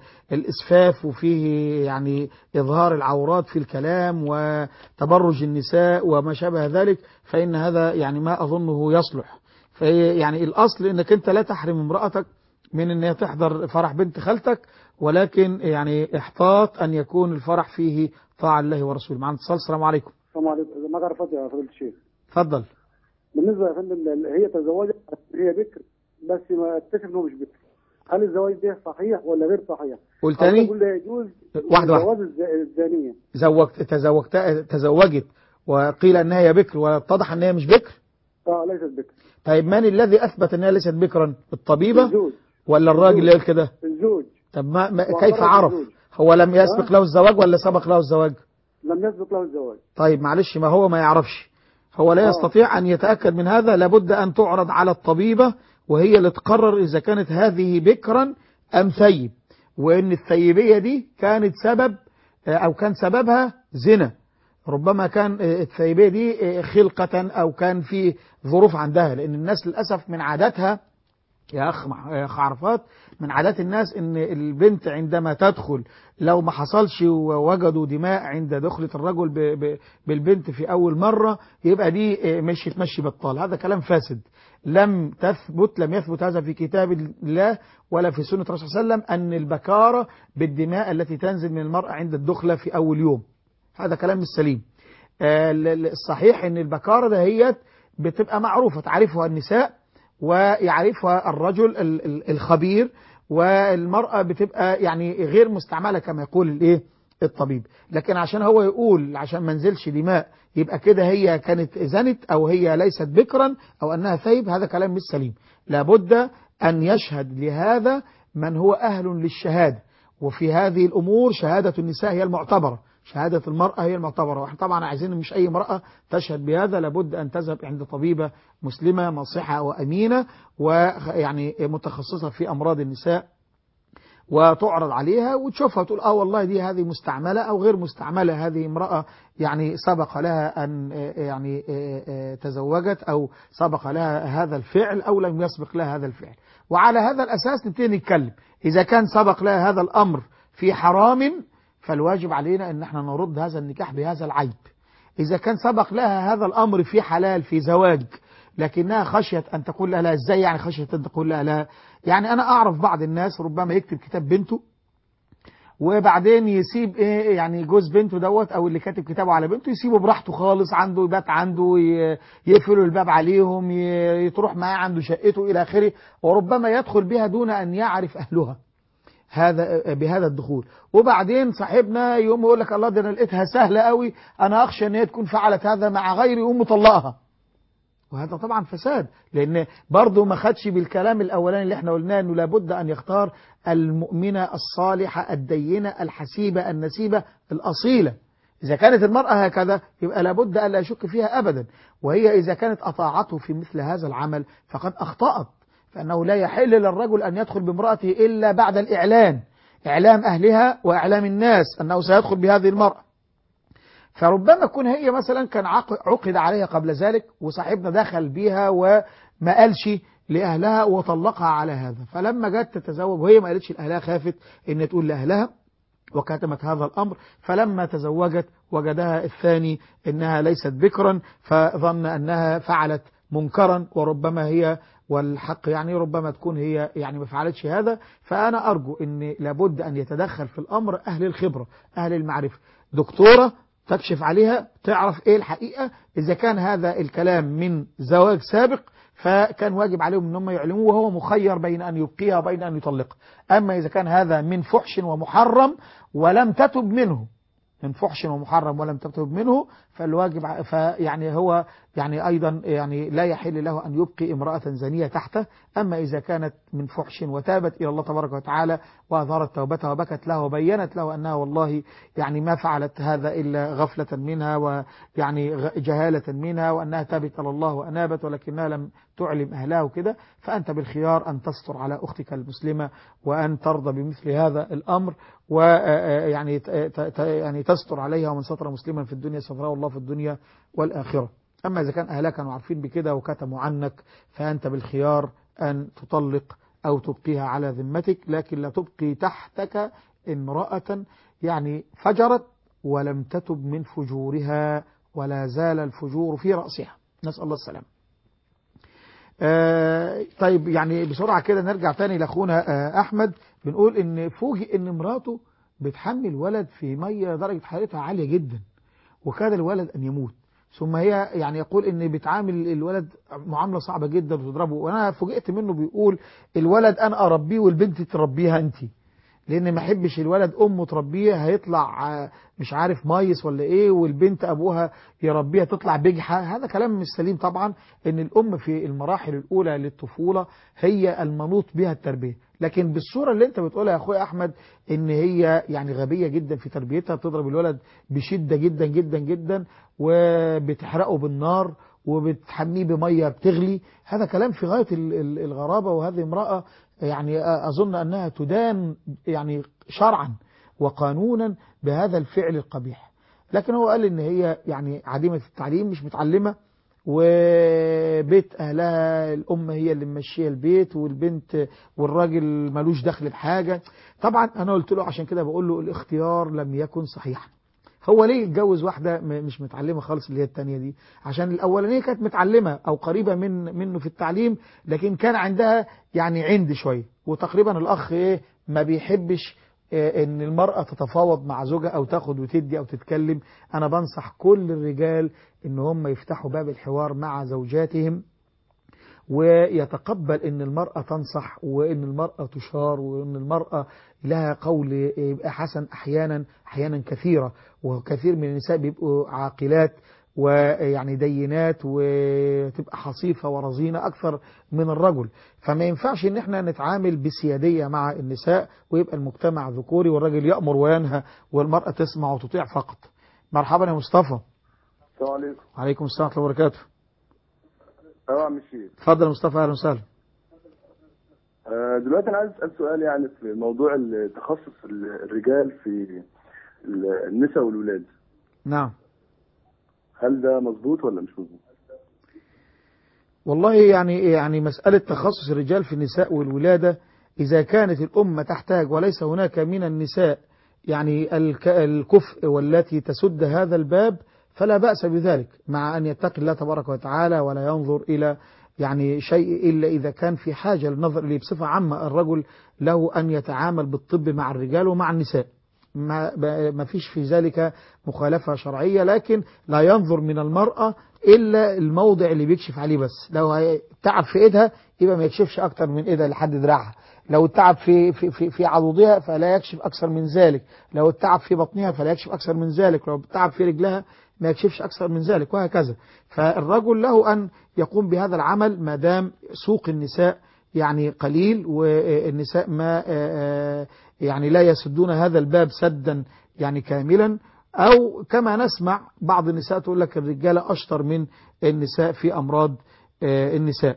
الإسفاف وفيه يعني إظهار العورات في الكلام وتبرج النساء وما شابه ذلك، فإن هذا يعني ما أظنه يصلح. يعني الأصل إنك أنت لا تحرم امرأتك من أن تحضر فرح بنت خالتك، ولكن يعني احتاط أن يكون الفرح فيه طاعة الله ورسوله. معنا اتصال. السلام عليكم. السلام عليكم. ما تعرفت يا فضيلة الشيخ. اتفضل. بالنسبة يا فندم هي تزوجت، هي بكر بس ما اكتشف انه مش بكر، هل الزواج ده صحيح ولا غير صحيح؟ قلت تاني؟ يقول لا يجوز واحدة الزواج واحدة. الزانية. زوجت تزوجت تزوجت وقيل انها هي بكر واتضح انها مش بكر؟ اه ليست بكر. طيب من الذي اثبت انها ليست بكرا؟ الطبيبة الزوج ولا الراجل اللي قال كده؟ الزوج. طب ما, ما كيف عرف؟ هو لم يسبق له الزواج ولا سبق له الزواج؟ لم يسبق له الزواج. طيب معلش، ما هو ما يعرفش، هو لا يستطيع أن يتأكد من هذا. لابد أن تعرض على الطبيبة وهي اللي تقرر إذا كانت هذه بكرا أم ثيب، وإن الثيبية دي كانت سبب أو كان سببها زنا، ربما كان الثيبية دي خلقة أو كان في ظروف عندها، لأن الناس للأسف من عاداتها يا أخ يا أخ عرفات، من عادات الناس إن البنت عندما تدخل لو ما حصلش ووجدوا دماء عند دخلة الرجل ب ب بالبنت في أول مرة يبقى دي مش تمشي بطال. هذا كلام فاسد، لم تثبت لم يثبت هذا في كتاب الله ولا في سنة الرسول صلى الله عليه وسلم أن البكارة بالدماء التي تنزل من المرأة عند الدخلة في أول يوم. هذا كلام مش سليم. الصحيح أن البكارة دهيت بتبقى معروفة، تعرفها النساء ويعرفها الرجل الخبير، والمرأة بتبقى يعني غير مستعملة كما يقول الايه الطبيب. لكن عشان هو يقول عشان ما نزلش دماء يبقى كده هي كانت زنت أو هي ليست بكرا أو أنها ثيب، هذا كلام مش سليم. لابد أن يشهد لهذا من هو أهل للشهادة، وفي هذه الأمور شهادة النساء هي المعتبرة، شهادة المرأة هي المعتبرة. واحنا طبعا عايزين مش أي امرأة تشهد بهذا، لابد أن تذهب عند طبيبة مسلمة ناصحة وأمينة ويعني متخصصة في أمراض النساء، وتعرض عليها وتشوفها وتقول اه والله دي هذه مستعملة أو غير مستعملة، هذه امرأة يعني سبق لها أن يعني تزوجت أو سبق لها هذا الفعل أو لم يسبق لها هذا الفعل. وعلى هذا الأساس نبتدي نتكلم. إذا كان سبق لها هذا الأمر في حرام فالواجب علينا أن احنا نرد هذا النكاح بهذا العيب. إذا كان سبق لها هذا الأمر في حلال في زواج لكنها خشيت أن تقول لها لا، إزاي يعني خشيت أن تقول لها لا؟ يعني أنا أعرف بعض الناس ربما يكتب كتاب بنته وبعدين يسيب ايه يعني جوز بنته دوت او اللي كاتب كتابه على بنته يسيبه براحته خالص، عنده يبات عنده، يقفلوا الباب عليهم، يتروح معاه عنده شقته الى اخره، وربما يدخل بها دون ان يعرف اهلها هذا بهذا الدخول. وبعدين صاحبنا يقوم يقول لك الله ده انا لقيتها سهله قوي، انا اخشى ان هي تكون فعلت هذا مع غيري، يقوم مطلقها. وهذا طبعا فساد، لان برضه ما خدش بالكلام الاولاني اللي احنا قلناه انه لابد ان يختار المؤمنه الصالحه الدينه الحسيبه النسيبه الاصيله. اذا كانت المراه هكذا يبقى لابد الا يشك فيها ابدا، وهي اذا كانت اطاعته في مثل هذا العمل فقد اخطأت، فانه لا يحل للرجل ان يدخل بامراته الا بعد الاعلان، اعلام اهلها واعلام الناس انه سيدخل بهذه المراه. فربما تكون هي مثلا كان عقد عليها قبل ذلك وصاحبنا دخل بيها وما قالش لأهلها وطلقها على هذا، فلما جت تتزوج وهي ما قالتش لأهلها، خافت ان تقول لأهلها وكتمت هذا الأمر، فلما تزوجت وجدها الثاني انها ليست بكرا فظن انها فعلت منكرا، وربما هي والحق يعني ربما تكون هي يعني ما فعلتش هذا. فأنا أرجو ان لابد ان يتدخل في الأمر أهل الخبرة أهل المعرفة، دكتورة تكشف عليها تعرف ايه الحقيقة. اذا كان هذا الكلام من زواج سابق فكان واجب عليهم ان هم يعلموه، وهو مخير بين ان يبقيها وبين ان يطلقها. اما اذا كان هذا من فحش ومحرم ولم تتب منه، من فحش ومحرم ولم تتب منه، فالواجب فيعني هو يعني ايضا يعني لا يحل له ان يبقي امرأة زانية تحته. اما اذا كانت من فحش وتابت الى الله تبارك وتعالى واظهرت توبتها وبكت له وبينت له انها والله يعني ما فعلت هذا الا غفلة منها ويعني جهالة منها، وانها تابت الى الله وانابت ولكنها لم تعلم اهلها وكده، فانت بالخيار ان تستر على اختك المسلمة وان ترضى بمثل هذا الامر، ويعني يعني تستر عليها، ومن ستر مسلما في الدنيا ستره الله في الدنيا والآخرة. أما إذا كان أهلها كانوا عارفين بكده وكتموا عنك فأنت بالخيار أن تطلق أو تبقيها على ذمتك، لكن لا تبقي تحتك امرأة يعني فجرت ولم تتب من فجورها ولا زال الفجور في رأسها، نسأل الله السلام. آه طيب يعني بسرعة كده نرجع تاني لأخونا آه أحمد، بنقول إن فوجئ إن مراته بتحمل ولد في مية درجة حرارتها عالية جدا وكاد الولد أن يموت، ثم هي يعني يقول إن بتعامل الولد معاملة صعبة جدا وتضربه، وأنا فوجئت منه بيقول الولد أنا أربيه والبنت تربيها أنت، لأن ما أحبش الولد أمه تربيه هيطلع مش عارف مايس ولا إيه، والبنت أبوها يربيها تطلع بجحة. هذا كلام مش سليم طبعا، إن الأم في المراحل الأولى للطفولة هي المنوط بها التربية، لكن بالصورة اللي أنت بتقولها يا أخويا أحمد إن هي يعني غبية جدا في تربيتها، بتضرب الولد بشدة جدا جدا جدا وبتحرقه بالنار وبتحميه بمية بتغلي، هذا كلام في غاية الغرابة. وهذه امرأة يعني أظن أنها تدان يعني شرعا وقانونا بهذا الفعل القبيح. لكن هو قال إن هي يعني عديمة التعليم مش متعلمة، وبيت أهلها الأم هي اللي ممشيه البيت، والبنت والراجل ملوش دخل بحاجة. طبعا أنا قلت له عشان كده بقول له الاختيار لم يكن صحيحا. هو ليه يتجوز واحدة مش متعلمة خالص اللي هي التانية دي؟ عشان الأولانية كانت متعلمة أو قريبة من منه في التعليم، لكن كان عندها يعني عند شوية، وتقريبا الأخ إيه ما بيحبش إيه إن المرأة تتفاوض مع زوجها أو تاخد وتدي أو تتكلم. أنا بنصح كل الرجال إن هم يفتحوا باب الحوار مع زوجاتهم، ويتقبل ان المرأة تنصح وان المرأة تشار وان المرأة لها قول يبقى حسن احيانا احيانا كثيرة، وكثير من النساء بيبقوا عاقلات ويعني دينات وتبقى حصيفة ورزينة اكثر من الرجل. فما ينفعش ان احنا نتعامل بسيادية مع النساء ويبقى المجتمع ذكوري والرجل يأمر وينهى والمرأة تسمع وتطيع فقط. مرحبا يا مصطفى. السلام عليكم. وعليكم السلام ورحمة الله وبركاته. اه مشي. اتفضل يا مصطفى، اهلا وسهلا. آه دلوقتي انا عايز اسال سؤال يعني في موضوع تخصص الرجال في النساء والولاد. نعم. هل ده مظبوط ولا مش مظبوط؟ والله يعني يعني مسألة تخصص الرجال في النساء والولادة إذا كانت الأمة تحتاج وليس هناك من النساء يعني الكفء والتي تسد هذا الباب فلا بأس بذلك، مع أن يتقي الله تبارك وتعالى ولا ينظر إلى يعني شيء إلا إذا كان في حاجة للنظر إليه. بصفة عامة الرجل له أن يتعامل بالطب مع الرجال ومع النساء، ما, ما فيش في ذلك مخالفة شرعية، لكن لا ينظر من المرأة إلا الموضع اللي بيكشف عليه بس. لو تعب في إيدها يبقى ما يكشفش أكتر من إيدها لحد دراعها، لو التعب في في في, في عضدها فلا يكشف أكثر من ذلك، لو التعب في بطنها فلا يكشف أكثر من ذلك، لو التعب في رجلها ما يكشفش أكثر من ذلك، وهكذا. فالرجل له أن يقوم بهذا العمل ما دام سوق النساء يعني قليل، والنساء ما يعني لا يسدون هذا الباب سدا يعني كاملا، أو كما نسمع بعض النساء تقول لك الرجالة أشطر من النساء في أمراض النساء.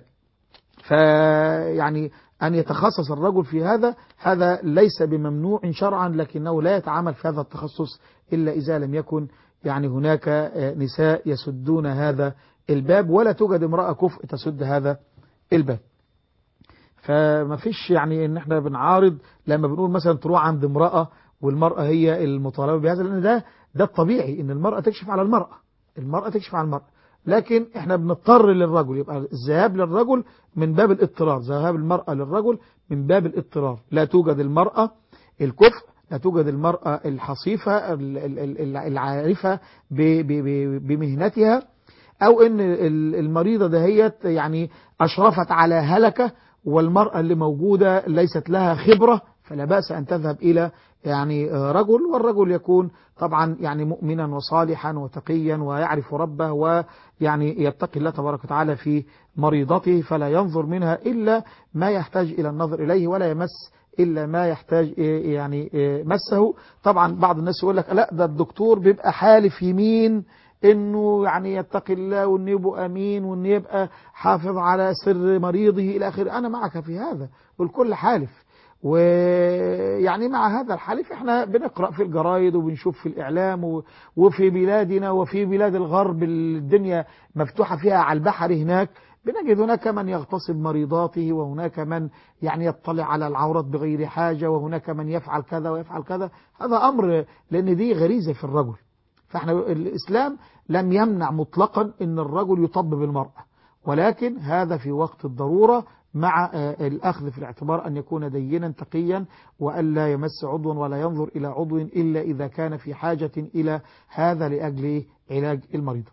فيعني أن يتخصص الرجل في هذا هذا ليس بممنوع شرعا، لكنه لا يتعامل في هذا التخصص إلا إذا لم يكن يعني هناك نساء يسدون هذا الباب، ولا توجد امرأة كفء تسد هذا الباب. فما فيش يعني ان احنا بنعارض لما بنقول مثلا تروح عند امرأة والمرأة هي المطالبة بهذا، لان ده ده الطبيعي ان المرأة تكشف على المرأة، المرأة تكشف على المرأة، لكن احنا بنضطر للرجل، يبقى الذهاب للرجل من باب الاضطرار، ذهاب المرأة للرجل من باب الاضطرار. لا توجد المرأة الكفء، لا توجد المرأة الحصيفة العارفة بمهنتها، او ان المريضة دهيت يعني اشرفت على هلكة والمرأة اللي موجودة ليست لها خبرة، فلا بأس أن تذهب إلى يعني رجل، والرجل يكون طبعا يعني مؤمنا وصالحا وتقيا ويعرف ربه ويعني يتقي الله تبارك وتعالى في مريضته، فلا ينظر منها إلا ما يحتاج إلى النظر إليه، ولا يمس إلا ما يحتاج يعني مسه. طبعا بعض الناس يقول لك لا ده الدكتور بيبقى حالف يمين انه يعني يتقي الله وانه يبقى امين وانه يبقى حافظ على سر مريضه الى اخره. انا معك في هذا، والكل حالف، ويعني مع هذا الحلف احنا بنقرأ في الجرايد وبنشوف في الاعلام وفي بلادنا وفي بلاد الغرب الدنيا مفتوحة فيها على البحر هناك، بنجد هناك من يغتصب مريضاته، وهناك من يعني يطلع على العورات بغير حاجة، وهناك من يفعل كذا ويفعل كذا. هذا امر لان دي غريزة في الرجل. فاحنا الإسلام لم يمنع مطلقا ان الرجل يطبب المرأة، ولكن هذا في وقت الضرورة مع الأخذ في الاعتبار أن يكون دينا تقيا، وألا يمس عضوا ولا ينظر إلى عضو إلا إذا كان في حاجة إلى هذا لأجل علاج المريض.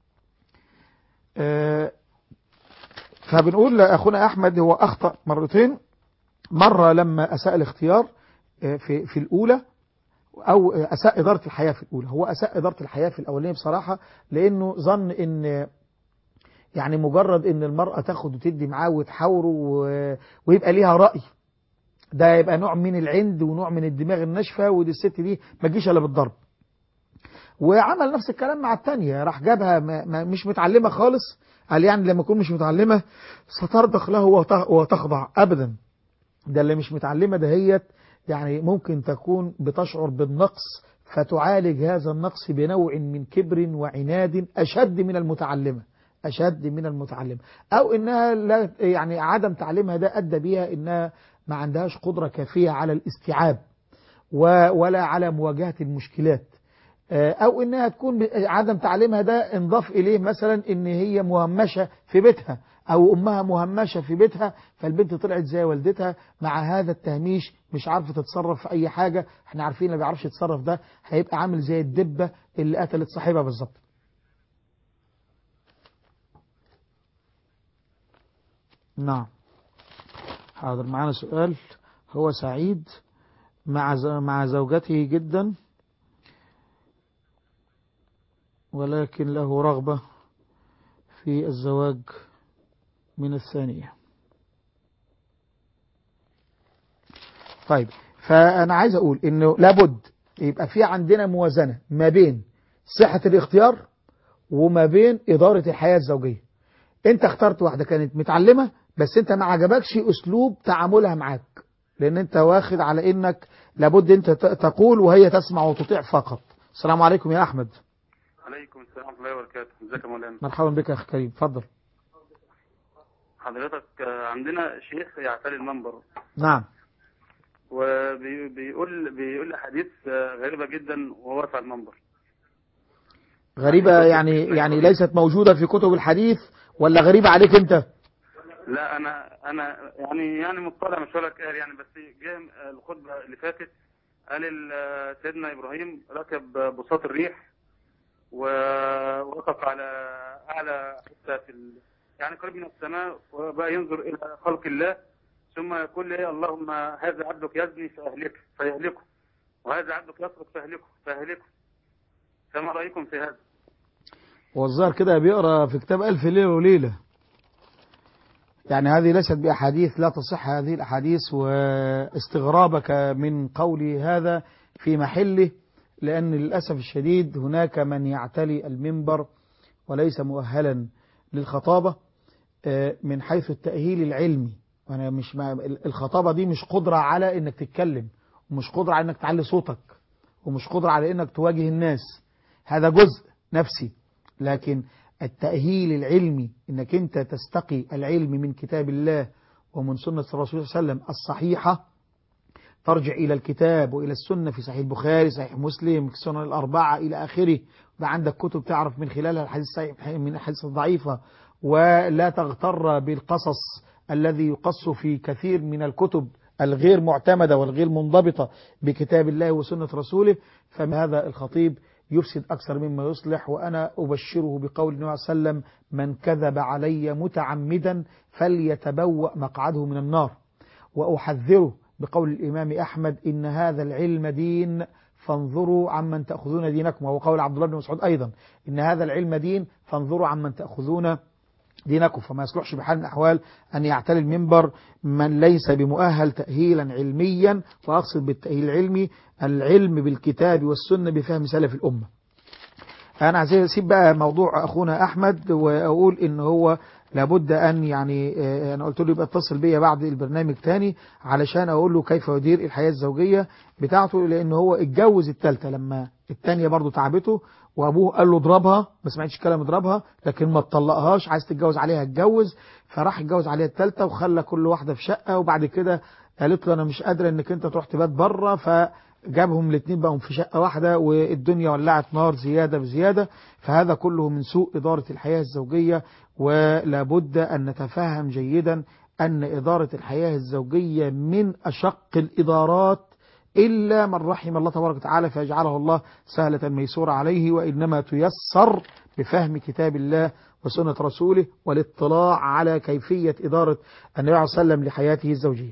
فبنقول لأخونا أحمد هو أخطأ مرتين، مرة لما أساء الاختيار في, في الأولى، أو أساء إدارة الحياة في الأولى. هو أساء إدارة الحياة في الأولانية بصراحة، لأنه ظن إن يعني مجرد إن المرأة تاخد وتدي معاه وتحاوره ويبقى ليها رأي، ده يبقى نوع من العند ونوع من الدماغ الناشفة، ودي الست دي ما تجيش إلا بالضرب. وعمل نفس الكلام مع التانية، راح جابها مش متعلمة خالص، قال يعني لما يكون مش متعلمة سترضخ له وتخضع. أبدا، ده اللي مش متعلمة دهيت يعني ممكن تكون بتشعر بالنقص، فتعالج هذا النقص بنوع من كبر وعناد أشد من المتعلمة، أشد من المتعلمة، أو إنها لا يعني عدم تعليمها ده أدى بيها إنها ما عندهاش قدرة كافية على الاستيعاب ولا على مواجهة المشكلات، أو إنها تكون عدم تعليمها ده انضاف إليه مثلا إن هي مهمشة في بيتها، أو أمها مهمشة في بيتها، فالبنت طلعت زي والدتها مع هذا التهميش مش عارفة تتصرف في أي حاجة. احنا عارفين اللي بيعرفش يتصرف ده هيبقى عامل زي الدبة اللي قتلت صاحبها بالظبط. نعم، حاضر. معنا سؤال. هو سعيد مع مع زوجته جدا، ولكن له رغبة في الزواج من الثانية. طيب، فأنا عايز أقول إنه لابد يبقى في عندنا موازنة ما بين صحة الاختيار وما بين إدارة الحياة الزوجية. أنت اخترت واحدة كانت متعلمة، بس أنت ما عجبكش أسلوب تعاملها معاك، لأن أنت واخد على إنك لابد أنت تقول وهي تسمع وتطيع فقط. السلام عليكم يا أحمد. عليكم السلام ورحمة الله وبركاته. ازيك يا مولانا؟ مرحبا بك يا أخي كريم، اتفضل. حضرتك عندنا شيخ يعتلي المنبر. نعم. وبيقول بيقول حديث غريبة جدا وهو واقف على المنبر. غريبة يعني يعني ليست موجودة في كتب الحديث، ولا غريبة عليك أنت؟ لا أنا أنا يعني يعني مطلع مش ولا قاري يعني، بس جاء الخطبة اللي فاتت قال ال- سيدنا إبراهيم ركب بساط الريح ووقف على أعلى حتة في ال... يعني قريب من السماء، وبقى ينظر إلى خلق الله، ثم يقول لي اللهم هذا عبدك يزني فأهلكه فيهلكه، وهذا عبدك يسرق فأهلكه فأهلكه. فما رأيكم في هذا؟ والظاهر كده بيقرأ في كتاب ألف ليلة وليلة. يعني هذه ليست بأحاديث، لا تصح هذه الأحاديث، واستغرابك من قولي هذا في محله، لأن للأسف الشديد هناك من يعتلي المنبر وليس مؤهلا للخطابة من حيث التأهيل العلمي. وأنا مش الخطابة دي مش قدرة على إنك تتكلم، ومش قدرة على إنك تعلي صوتك، ومش قدرة على إنك تواجه الناس. هذا جزء نفسي، لكن التأهيل العلمي إنك أنت تستقي العلم من كتاب الله ومن سنة الرسول صلى الله عليه وسلم الصحيحة، ترجع إلى الكتاب وإلى السنة في صحيح البخاري، صحيح مسلم، السنن الأربعة إلى آخره. بقى عندك كتب تعرف من خلالها الحديث الصحيح من الحديث الضعيفة، ولا تغتر بالقصص الذي يقص في كثير من الكتب الغير معتمدة والغير منضبطة بكتاب الله وسنة رسوله. فهذا الخطيب يفسد أكثر مما يصلح. وأنا أبشره بقول النبي صلى الله عليه وسلم: من كذب علي متعمدا فليتبوأ مقعده من النار. وأحذره بقول الإمام أحمد: إن هذا العلم دين فانظروا عمن تأخذون دينكم. وهو قول عبد الله بن مسعود أيضا: إن هذا العلم دين فانظروا عمن تأخذون دينكم. فما يصلحش بحال من الأحوال أن يعتلي المنبر من ليس بمؤهل تأهيلا علميا، وأقصد بالتأهيل العلمي العلم بالكتاب والسنة بفهم سلف الأمة. أنا عايز أسيب بقى موضوع أخونا أحمد، وأقول إن هو لابد أن يعني أنا قلت له يبقى اتصل بيا بعد البرنامج تاني علشان أقول له كيف يدير الحياة الزوجية بتاعته، لأن هو اتجوز التالتة لما التانية برضو تعبته، وأبوه قال له اضربها، ما سمعتش كلام اضربها، لكن ما تطلقهاش، عايز تتجوز عليها اتجوز. فراح اتجوز عليها التالتة وخلى كل واحدة في شقة، وبعد كده قالت له أنا مش قادرة إنك أنت تروح تبات بره، فجابهم الاثنين بقوا في شقة واحدة، والدنيا ولعت نار زيادة بزيادة. فهذا كله من سوء إدارة الحياة الزوجية. ولابد أن نتفهم جيدا أن إدارة الحياة الزوجية من أشق الإدارات، إلا من رحم الله تبارك وتعالى فيجعله الله سهلة ميسورة عليه، وإنما تيسر بفهم كتاب الله وسنة رسوله والاطلاع على كيفية إدارة النبي عليه الصلاة والسلام لحياته الزوجية.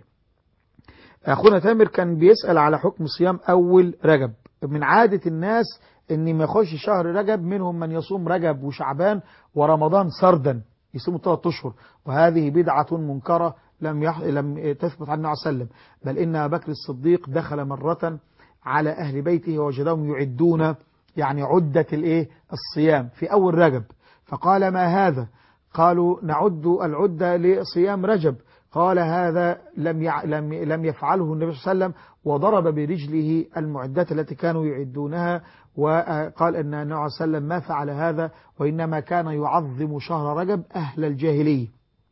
أخونا تامر كان بيسأل على حكم صيام أول رجب. من عادة الناس إن ما يخش شهر رجب منهم من يصوم رجب وشعبان ورمضان سردا، يصوموا ثلاثة أشهر، وهذه بدعة منكرة لم يح... لم تثبت عن النبي صلى الله عليه وسلم. بل إن أبا بكر الصديق دخل مرة على أهل بيته ووجدهم يعدون يعني عدة الإيه الصيام في أول رجب، فقال: ما هذا؟ قالوا: نعد العدة لصيام رجب. قال: هذا لم يع... لم لم يفعله النبي صلى الله عليه وسلم، وضرب برجله المعدات التي كانوا يعدونها، وقال أن النبي صلى الله عليه وسلم ما فعل هذا، وإنما كان يعظم شهر رجب أهل الجاهلية.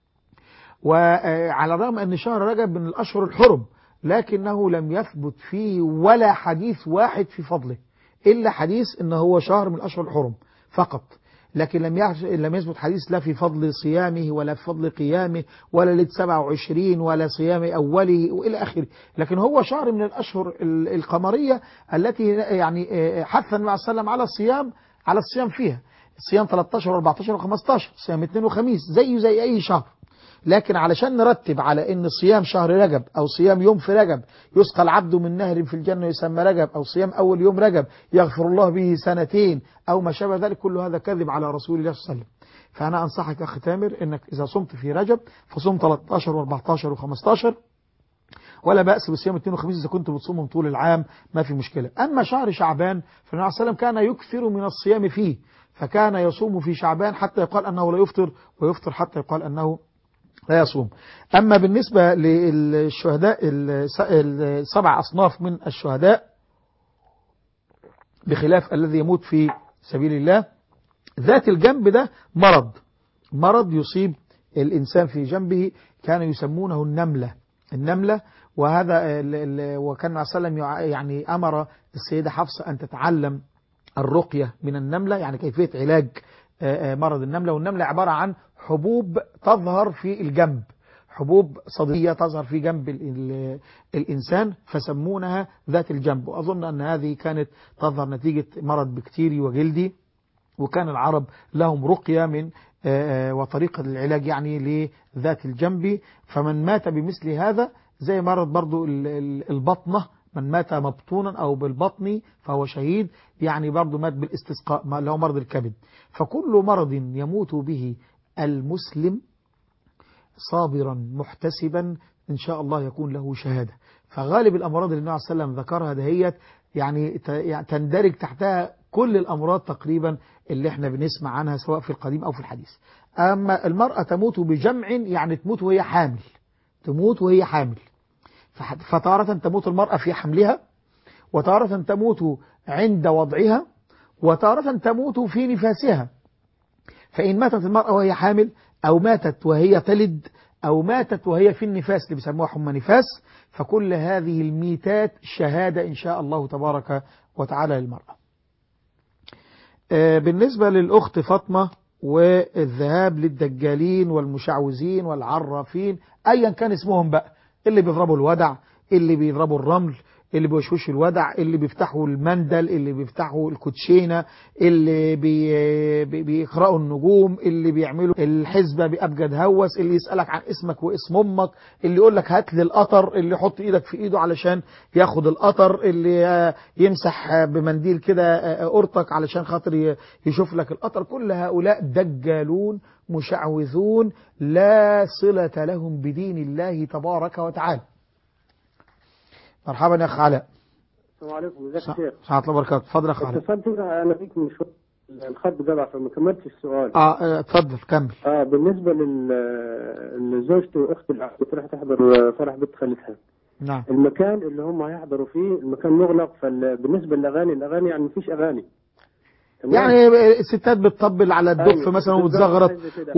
وعلى الرغم أن شهر رجب من الأشهر الحرم، لكنه لم يثبت فيه ولا حديث واحد في فضله، إلا حديث أنه هو شهر من الأشهر الحرم فقط، لكن لم لم يثبت حديث لا في فضل صيامه ولا في فضل قيامه ولا ليلة سبعة وعشرين ولا صيام أوله وإلى آخره. لكن هو شهر من الأشهر القمرية التي يعني حث النبي صلى الله عليه وسلم على الصيام على الصيام فيها، صيام ثلاثة عشر وأربعة عشر وخمسة عشر، صيام اثنين وخميس زيه زي أي شهر. لكن علشان نرتب على ان صيام شهر رجب او صيام يوم في رجب يسقى العبد من نهر في الجنة يسمى رجب، او صيام اول يوم رجب يغفر الله به سنتين، او ما شابه ذلك، كل هذا كذب على رسول الله صلى الله عليه وسلم. فانا انصحك اخي تامر انك اذا صمت في رجب فصوم ثلاثة عشر وأربعة عشر وخمسة عشر، ولا بأس بصيام اثنين وخميس اذا كنت بتصومهم طول العام ما في مشكلة. اما شهر شعبان فالنبي صلى الله عليه وسلم كان يكثر من الصيام فيه، فكان يصوم في شعبان حتى يقال انه لا يفطر، ويفطر حتى يقال انه لا يصوم. أما بالنسبة للشهداء السبع أصناف من الشهداء بخلاف الذي يموت في سبيل الله، ذات الجنب ده مرض مرض يصيب الإنسان في جنبه، كانوا يسمونه النملة النملة وهذا وكان صلى الله عليه وسلم يعني أمر السيدة حفصة أن تتعلم الرقية من النملة، يعني كيفية علاج مرض النملة. والنملة عبارة عن حبوب تظهر في الجنب، حبوب صدية تظهر في جنب ال ال الإنسان فسمونها ذات الجنب. وأظن أن هذه كانت تظهر نتيجة مرض بكتيري وجلدي، وكان العرب لهم رقية من وطريقة العلاج يعني لذات الجنب. فمن مات بمثل هذا زي مرض برضو البطنة، من مات مبطونا أو بالبطن فهو شهيد، يعني برضو مات بالاستسقاء اللي هو مرض الكبد. فكل مرض يموت به المسلم صابرا محتسبا إن شاء الله يكون له شهادة. فغالب الأمراض اللي النبي صلى الله عليه وسلم ذكرها دهيت يعني تندرج تحتها كل الأمراض تقريبا اللي احنا بنسمع عنها سواء في القديم أو في الحديث. أما المرأة تموت بجمع يعني تموت وهي حامل، تموت وهي حامل. فتارة تموت المرأة في حملها، وتارة تموت عند وضعها، وتارة تموت في نفاسها. فإن ماتت المرأة وهي حامل، أو ماتت وهي تلد، أو ماتت وهي في النفاس اللي بيسموها حمى نفاس، فكل هذه الميتات شهادة إن شاء الله تبارك وتعالى للمرأة. بالنسبة للأخت فاطمة والذهاب للدجالين والمشعوذين والعرافين أيا كان اسمهم بقى، اللي بيضربوا الودع، اللي بيضربوا الرمل، اللي بيوشوشوا الودع، اللي بيفتحوا المندل، اللي بيفتحوا الكوتشينة، اللي بي بي بيقرأوا النجوم، اللي بيعملوا الحزبة بأبجد هوس، اللي يسألك عن اسمك واسم أمك، اللي يقول لك هات لي القطر، اللي يحط ايدك في ايده علشان ياخد القطر، اللي يمسح بمنديل كده قرطك علشان خاطر يشوف لك القطر. كل هؤلاء دجالون مشعوذون لا صلة لهم بدين الله تبارك وتعالى. مرحبا يا اخ علاء. السلام عليكم. ازيك يا شيخ؟ ورحمة الله وبركاته. اتفضل يا اخ علاء. اتصلت انا بيك من شويه، الخط قطع فما كملتش السؤال. اه اتفضل كمل. اه بالنسبه لل لزوجته واخت الاخت راح تحضر فرح بنت خالتها. نعم. المكان اللي هم هيحضروا فيه المكان مغلق، فبالنسبه للاغاني الاغاني يعني مفيش اغاني. يعني الستات بتطبل على الدف مثلا وبتزغرط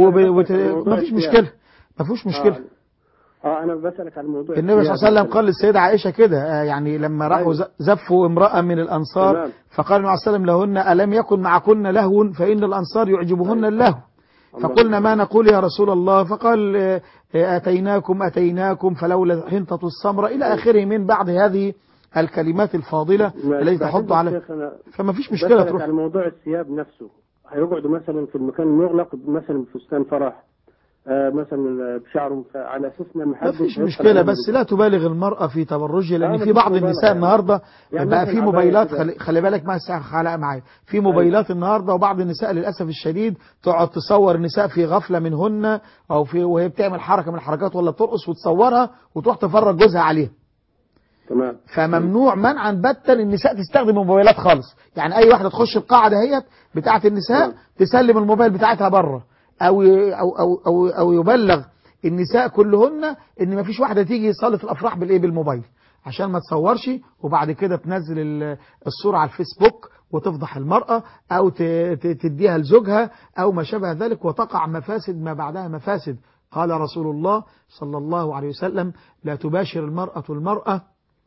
ومفيش مشكله، مفيش مشكله. اه انا بسألك على الموضوع. النبي صلى الله عليه وسلم قال للسيدة عائشة كده، يعني لما راحوا زفوا امرأة من الأنصار تمام. فقال النبي صلى الله عليه وسلم لهن ألم يكن معكن لهو فإن الأنصار يعجبهن اللهو. فقلنا ما نقول يا رسول الله؟ فقال أتيناكم أتيناكم فلولا حنطة السمرة إلى آخره من بعد هذه الكلمات الفاضلة التي تحض على. فما فيش مشكلة تروح على موضوع الثياب نفسه. هيقعدوا مثلا في المكان المغلق مثلا فستان فرح آه مثلا بشعرهم على اساسنا ما فيش مشكله، بس لا تبالغ المراه في تبرجها، لان في بعض النساء يعني النهارده يعني بقى في موبايلات. خلي, خلي بالك ما حلقه معايا في موبايلات النهارده، وبعض النساء للاسف الشديد تقعد تصور نساء في غفله منهن او في وهي بتعمل حركه من الحركات ولا ترقص وتصورها وتروح تفرج جوزها عليها. تمام. فممنوع منعا باتا النساء تستخدم الموبايلات خالص. يعني اي واحده تخش القاعه دهيت بتاعه النساء تمام. تسلم الموبايل بتاعتها بره، أو, أو, أو, أو, أو يبلغ النساء كلهن إن ما فيش واحدة تيجي صالة الأفراح بالإيه بالموبايل عشان ما تصورش، وبعد كده تنزل الصورة على الفيسبوك وتفضح المرأة أو تديها لزوجها أو ما شابه ذلك، وتقع مفاسد ما بعدها مفاسد. قال رسول الله صلى الله عليه وسلم لا تباشر المرأة المرأة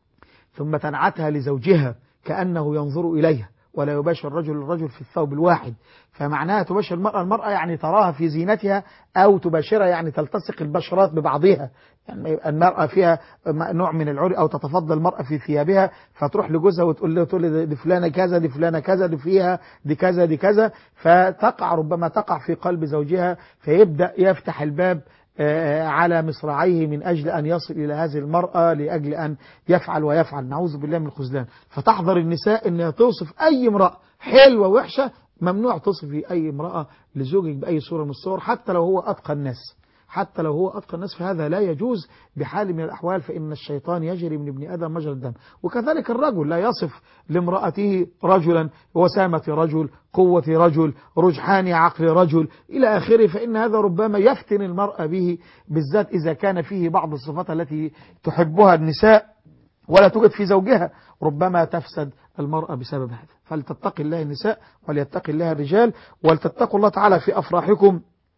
ثم تنعتها لزوجها كأنه ينظر إليها، ولا يباشر الرجل الرجل في الثوب الواحد. فمعناها تباشر المرأة المرأة يعني تراها في زينتها، أو تباشرها يعني تلتصق البشرات ببعضها، يعني المرأة فيها نوع من العري، أو تتفضل المرأة في ثيابها فتروح لجوزها وتقول له تقول له دي فلانة كذا دي فلانة كذا دي فيها دي كذا دي كذا، فتقع ربما تقع في قلب زوجها، فيبدأ يفتح الباب على مصراعيه من أجل أن يصل إلى هذه المرأة لأجل أن يفعل ويفعل. نعوذ بالله من الخذلان. فتحضر النساء أنها توصف أي امرأة حلوة وحشة، ممنوع تصفي أي امرأة لزوجك بأي صورة من الصور، حتى لو هو أتقى الناس، حتى لو هو أتقى الناس، فهذا لا يجوز بحال من الأحوال، فإن الشيطان يجري من ابن آدم مجرى الدم. وكذلك الرجل لا يصف لامرأته رجلا وسامة رجل، قوة رجل، رجحان عقل رجل إلى آخره، فإن هذا ربما يفتن المرأة به، بالذات إذا كان فيه بعض الصفات التي تحبها النساء ولا توجد في زوجها، ربما تفسد المرأة بسبب هذا. فلتتقي الله النساء وليتقي الله الرجال، ولتتقوا الله تعالى في أفراحكم،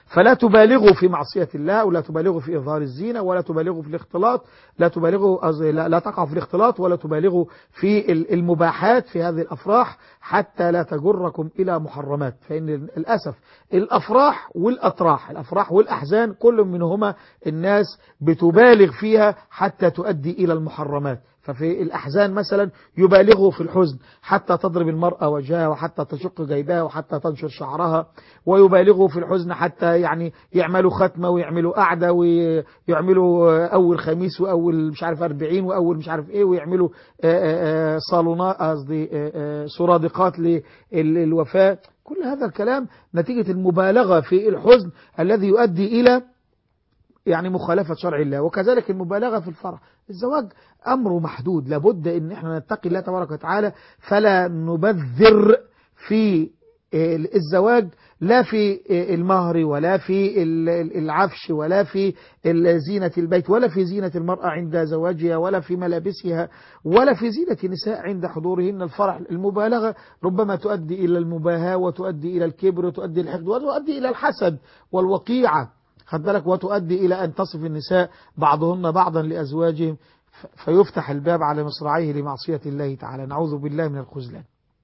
فلا تبالغوا في معصية الله، ولا تبالغوا في إظهار الزينة، ولا تبالغوا في الاختلاط، لا تبالغوا لا, لا تقعوا في الاختلاط، ولا تبالغوا في المباحات في هذه الأفراح حتى لا تجركم إلى محرمات. فإن للأسف الأفراح والأطراح، الأفراح والأحزان كل منهما الناس بتبالغ فيها حتى تؤدي إلى المحرمات. ففي الأحزان مثلا يبالغوا في الحزن حتى تضرب المرأة وجهها وحتى تشق جيبها وحتى تنشر شعرها، ويبالغوا في الحزن حتى يعني يعملوا ختمة ويعملوا قعدة ويعملوا أول خميس وأول مش عارف أربعين وأول مش عارف إيه، ويعملوا صالونات قصدي سرادقات للوفاة. كل هذا الكلام نتيجة المبالغة في الحزن الذي يؤدي إلى يعني مخالفة شرع الله. وكذلك المبالغة في الفرح. الزواج أمره محدود، لابد أن احنا نتقي الله تبارك وتعالى فلا نبذر في الزواج، لا في المهر ولا في العفش ولا في زينة البيت ولا في زينة المرأة عند زواجها ولا في ملابسها ولا في زينة النساء عند حضورهن الفرح. المبالغة ربما تؤدي إلى المباهاة وتؤدي إلى الكبر وتؤدي إلى الحقد وتؤدي إلى الحسد والوقيعة، خد بالك، وتؤدي إلى أن تصف النساء بعضهن بعضا لأزواجهم فيفتح الباب على مصراعيه لمعصية الله تعالى. نعوذ بالله من الخذلان.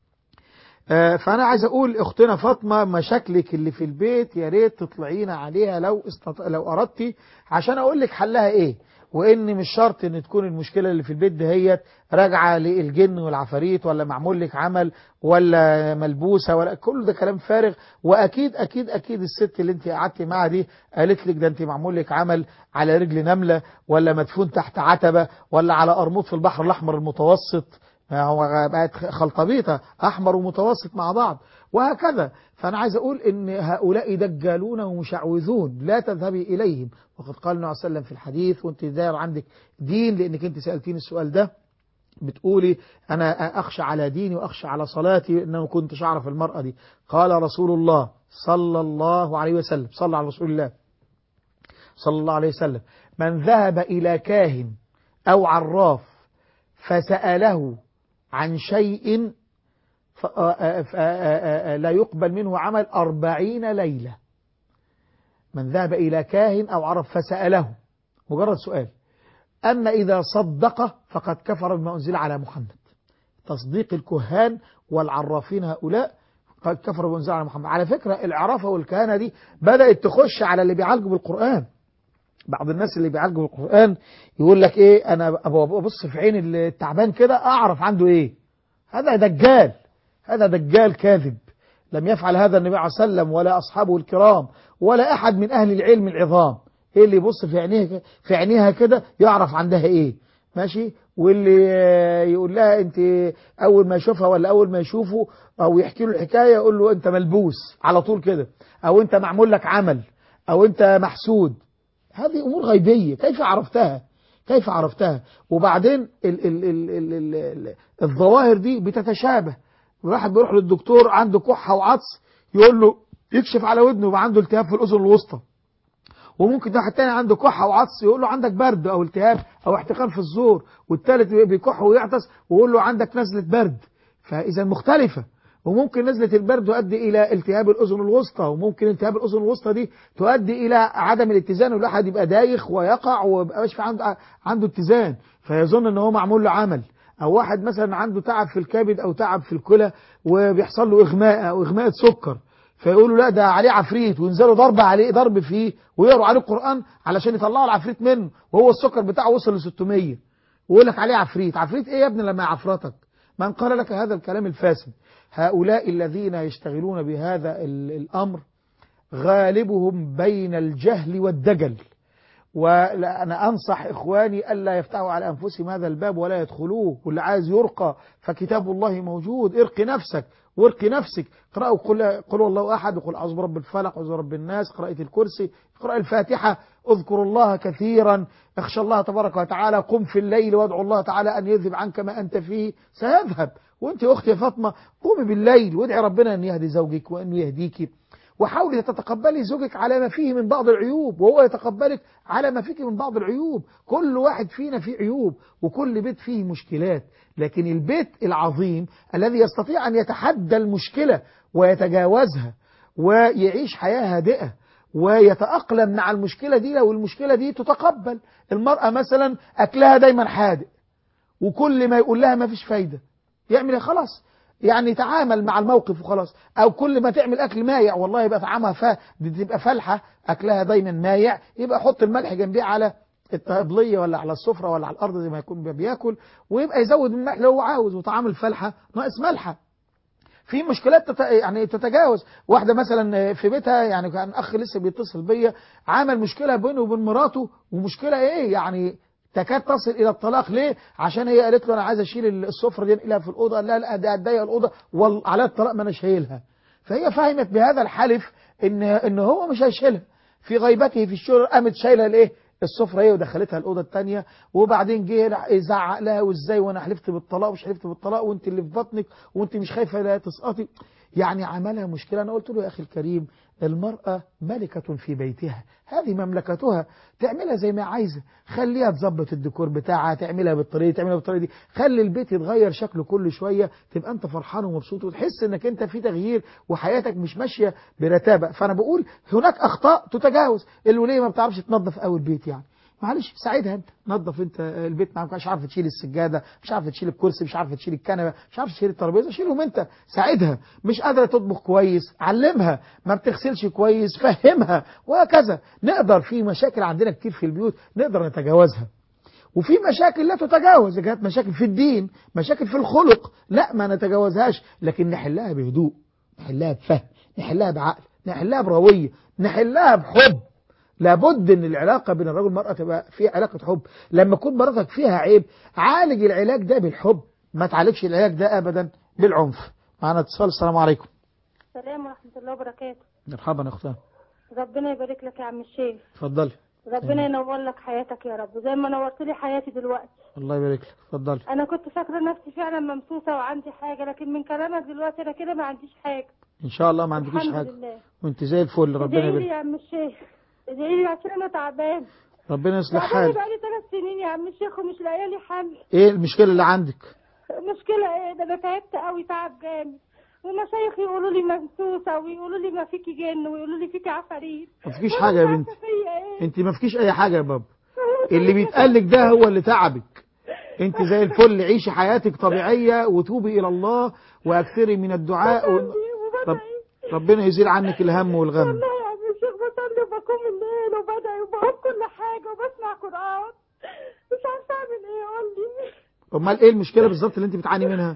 فأنا عايز أقول أختنا فاطمة، مشاكلك اللي في البيت يا ريت تطلعينا عليها لو استط... لو أردتي عشان أقول لك حلها إيه، وإن مش شرط إن تكون المشكلة اللي في البيت دهيت راجعة للجن والعفاريت ولا معمول لك عمل ولا ملبوسة ولا كل ده كلام فارغ. وأكيد أكيد أكيد الست اللي أنت قعدتي معها دي قالت لك ده أنت معمول لك عمل على رجل نملة ولا مدفون تحت عتبة ولا على قرموط في البحر الأحمر المتوسط. هو بقت خلطبيطة أحمر ومتوسط مع بعض وهكذا. فأنا عايز أقول إن هؤلاء دجالون ومشعوذون لا تذهبي إليهم. وقد قال النبي صلى الله عليه وسلم في الحديث، وأنت داير عندك دين لأنك أنت سألتيني السؤال ده، بتقولي أنا أخشى على ديني وأخشى على صلاتي إنه كنت أعرف المرأة دي. قال رسول الله صلى الله عليه وسلم، صلى على رسول الله صلى الله عليه وسلم، من ذهب إلى كاهن أو عراف فسأله عن شيء لا يقبل منه عمل أربعين ليلة. من ذهب إلى كاهن أو عرف فسأله، مجرد سؤال، أما إذا صدق فقد كفر بما أنزل على محمد. تصديق الكهان والعرافين هؤلاء قد كفر بما أنزل على محمد. على فكرة العرافة والكهانة دي بدأت تخش على اللي بيعالجوا بالقرآن. بعض الناس اللي بيعالجوا بالقرآن يقول لك إيه، أنا أبص في عين التعبان كده أعرف عنده إيه. هذا دجال، هذا دجال كاذب. لم يفعل هذا النبي عليه الصلاة والسلام ولا أصحابه الكرام ولا أحد من أهل العلم العظام. إيه اللي يبص في عينيها في عينيها كده يعرف عندها إيه، ماشي؟ واللي يقول لها أنت أول ما يشوفها ولا أول ما يشوفه أو يحكي له الحكاية يقول له أنت ملبوس على طول كده، أو أنت معمول لك عمل، أو أنت محسود. هذه أمور غيبية، كيف عرفتها؟ كيف عرفتها؟ وبعدين ال ال ال ال ال ال الظواهر دي بتتشابه. الواحد بيروح للدكتور عنده كحة وعطس يقول له يكشف على ودنه يبقى عنده التهاب في الأذن الوسطى، وممكن ده واحد تاني عنده كحة وعطس يقول له عندك برد أو التهاب أو احتقان في الزور، والثالث بيكح ويعطس ويقول له عندك نزلة برد. فإذا مختلفة. وممكن نزلة البرد تؤدي إلى التهاب الأذن الوسطى، وممكن التهاب الأذن الوسطى دي تؤدي إلى عدم الاتزان والواحد يبقى دايخ ويقع ومبقاش في عنده عنده اتزان فيظن ان هو معمول له عمل. او واحد مثلا عنده تعب في الكبد او تعب في الكلى وبيحصل له اغماء او اغماء سكر، فيقولوا لا ده عليه عفريت وينزلوا ضرب عليه ضرب فيه ويقروا عليه القرآن علشان يطلعوا العفريت منه وهو السكر بتاعه وصل ل ستمية ويقول لك عليه عفريت. عفريت ايه يا ابني لما يعفرتك؟ من قال لك هذا الكلام الفاسد؟ هؤلاء الذين يشتغلون بهذا الأمر غالبهم بين الجهل والدجل. وأنا أنصح إخواني ألا يفتحوا على أنفسهم هذا الباب ولا يدخلوه. واللي عايز يرقى فكتاب الله موجود، ارقي نفسك وارقي نفسك. اقرأوا قل قل الله أحد وقل أعوذ برب الفلق وأعوذ برب الناس، قراءة الكرسي، اقرأ الفاتحة، اذكر الله كثيرا، اخشى الله تبارك وتعالى، قم في الليل وادعو الله تعالى أن يذهب عنك ما أنت فيه سيذهب. وانت أختي يا فاطمة قومي بالليل وادعي ربنا أن يهدي زوجك وأن يهديك، وحاولي تتقبلي زوجك على ما فيه من بعض العيوب وهو يتقبلك على ما فيك من بعض العيوب. كل واحد فينا فيه عيوب وكل بيت فيه مشكلات، لكن البيت العظيم الذي يستطيع أن يتحدى المشكلة ويتجاوزها ويعيش حياة هادئة ويتأقلم مع المشكلة دي. لو المشكلة دي تتقبل، المرأة مثلا أكلها دايما حادق وكل ما يقول لها ما فيش فايدة، يعمل خلاص يعني يتعامل مع الموقف وخلاص. أو كل ما تعمل أكل مايع، والله يبقى طعمها فا دي تبقى فالحة أكلها دايما مايع، يبقى حط الملح جنبيه على الطبلية ولا على السفرة ولا على الأرض زي ما يكون بياكل، ويبقى يزود من الملح لو هو عاوز، وطعام الفلحة ناقص ملحة. في مشكلات تت... يعني تتجاوز. واحدة مثلا في بيتها، يعني كان أخ لسه بيتصل بيا عمل مشكلة بينه وبين مراته، ومشكلة إيه يعني تكاد تصل إلى الطلاق. ليه؟ عشان هي قالت له أنا عايز أشيل السفرة دي إلى في الأوضة، لا لا ده أضيق الأوضة وعلى الطلاق ما أنا شايلها. فهي فهمت بهذا الحلف إن إن هو مش هيشيلها. في غيبته في الشغل قامت شايلة الإيه؟ السفرة هي ودخلتها الأوضة الثانية، وبعدين جه يزعق لها وإزاي وأنا حلفت بالطلاق ومش حلفت بالطلاق وأنت اللي في بطنك وأنت مش خايفة لا تسقطي. يعني عملها مشكلة. أنا قلت له يا أخي الكريم المرأة ملكة في بيتها، هذه مملكتها، تعملها زي ما عايزة، خليها تظبط الديكور بتاعها، تعملها بالطريقة تعملها بالطريقة دي، خلي البيت يتغير شكله كل شوية، تبقى أنت فرحان ومبسوط وتحس إنك أنت في تغيير وحياتك مش ماشية برتابة. فأنا بقول هناك أخطاء تتجاوز. الولية ما بتعرفش تنظف أول بيت، يعني معلش ساعدها انت، نظف انت البيت معاك، مش عارفه تشيل السجاده، مش عارفه تشيل الكرسي، مش عارفه تشيل الكنبه، مش عارفه تشيل الترابيزه، شيلهم انت، ساعدها. مش قادره تطبخ كويس علمها، ما بتغسلش كويس فهمها، وهكذا. نقدر في مشاكل عندنا كتير في البيوت نقدر نتجاوزها، وفي مشاكل لا تتجاوز، إذا كانت مشاكل في الدين، مشاكل في الخلق، لا ما نتجاوزهاش، لكن نحلها بهدوء، نحلها بفهم، نحلها بعقل، نحلها برويه، نحلها بحب. لابد ان العلاقة بين الرجل والمرأة تبقى فيها علاقة حب. لما تكون مراتك فيها عيب عالج العلاج ده بالحب، ما تعالجش العلاج ده ابدا بالعنف. معنا اتصال. السلام عليكم. السلام ورحمة الله وبركاته. مرحبا يا اختها. ربنا يبارك لك يا عم الشيخ. اتفضلي. ربنا ينور لك حياتك يا رب زي ما نورت لي حياتي دلوقتي. الله يبارك لك. اتفضلي. انا كنت فاكرة نفسي فعلا ممسوسة وعندي حاجة، لكن من كلامك دلوقتي انا كده ما عنديش حاجة. ان شاء الله ما عندكيش حاجة. الحمد لله. وانت زي الفل. ربنا يبارك. ادعي لي يبارك. يا عم الشيخ، ادعي لي عشان انا تعبان. ربنا يصلح تعبان حالك. بقالي ثلاث سنين يا عم الشيخ ومش لاقيه لي حل. ايه المشكلة اللي عندك؟ المشكلة ايه؟ ده انا تعبت قوي تعب جامد، ومشايخ يقولوا لي ممسوسة ويقولوا لي ما فيكي جن ويقولوا لي فيكي عفاريت. ما فيكيش حاجة يا بنتي. انت ما فيكيش اي حاجة يا بابا. اللي بيتقالك ده هو اللي تعبك. انت زي الفل، عيشي حياتك طبيعية وتوبي الى الله واكثري من الدعاء و... رب... ربنا يزيل عنك الهم والغم. والله يا عم الشيخ بصلي وبقوم الليل وبدعي وبقوم كل حاجة وبسمع قرآن، مش عارفة اعمل ايه. قول لي امال ايه المشكلة بالظبط اللي انت بتعاني منها؟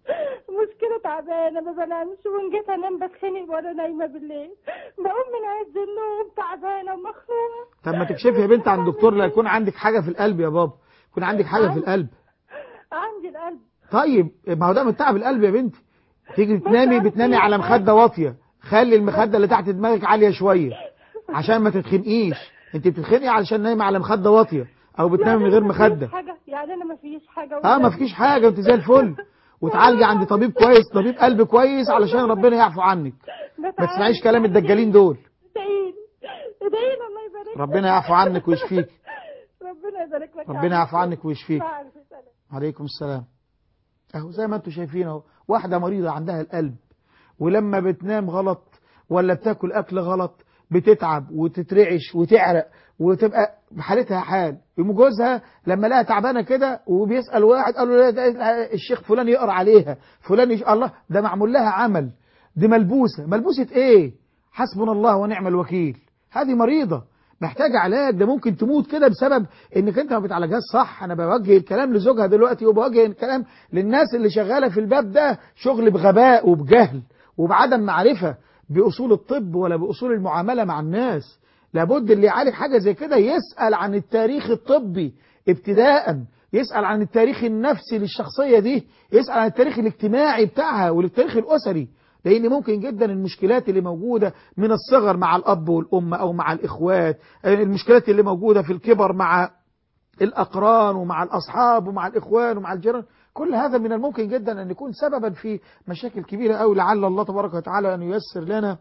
مشكلة تعبانة ما بنامش، وان جيت انام بتخنق وانا نايمة بالليل، بقوم من عز النوم تعبانة ومخنوقة. طب ما تكشفي يا بنت عن دكتور، لا يكون عندك حاجة في القلب يا بابا، يكون عندك حاجة في القلب. عندي القلب. طيب ما هو ده من تعب القلب يا بنتي. تيجي تنامي بتنامي على مخدة واطية، خلي المخدة اللي تحت دماغك عالية شوية عشان ما تتخنقيش. انت بتتخنقي علشان نايمة على مخدة واطية او بتنامي من غير مخدة. يعني انا ما فيش حاجة. اه ما فيش حاجة، انت زي الفل. وتعالجي عند طبيب كويس، طبيب قلب كويس، علشان ربنا يعفو عنك. ما تسمعيش كلام الدجالين دول. ادعيلي ادعيلي الله يبارك. ربنا يعفو عنك ويشفيك. ربنا يبارك لك. ربنا يعفو عنك ويشفيك. عليكم السلام. اهو زي ما انتم شايفين اهو، واحدة مريضة عندها القلب، ولما بتنام غلط ولا بتاكل اكل غلط بتتعب وتترعش وتعرق وتبقى حالتها حال. يوم جوزها لما لقى تعبانه كده وبيسال واحد قال له لا الشيخ فلان يقرا عليها، فلان يش... الله ده معمول لها عمل، دي ملبوسه. ملبوسه ايه؟ حسبنا الله ونعم الوكيل. هذه مريضه محتاجه علاج، ده ممكن تموت كده بسبب انك انت ما بتعالجهاش صح. انا بوجه الكلام لزوجها دلوقتي وبوجه الكلام للناس اللي شغاله في الباب ده، شغل بغباء وبجهل وبعدم معرفه بأصول الطب ولا بأصول المعاملة مع الناس. لابد اللي يعالج حاجة زي كده يسأل عن التاريخ الطبي ابتداء، يسأل عن التاريخ النفسي للشخصية دي، يسأل عن التاريخ الاجتماعي بتاعها والتاريخ الأسري، لأن ممكن جدا المشكلات اللي موجودة من الصغر مع الأب والأم أو مع الإخوات، المشكلات اللي موجودة في الكبر مع الأقران ومع الأصحاب ومع الإخوان ومع الجيران، كل هذا من الممكن جدا أن يكون سببا في مشاكل كبيرة أو لعل الله تبارك وتعالى أن ييسر لنا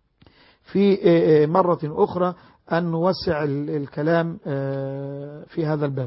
في مرة أخرى أن نوسع الكلام في هذا الباب.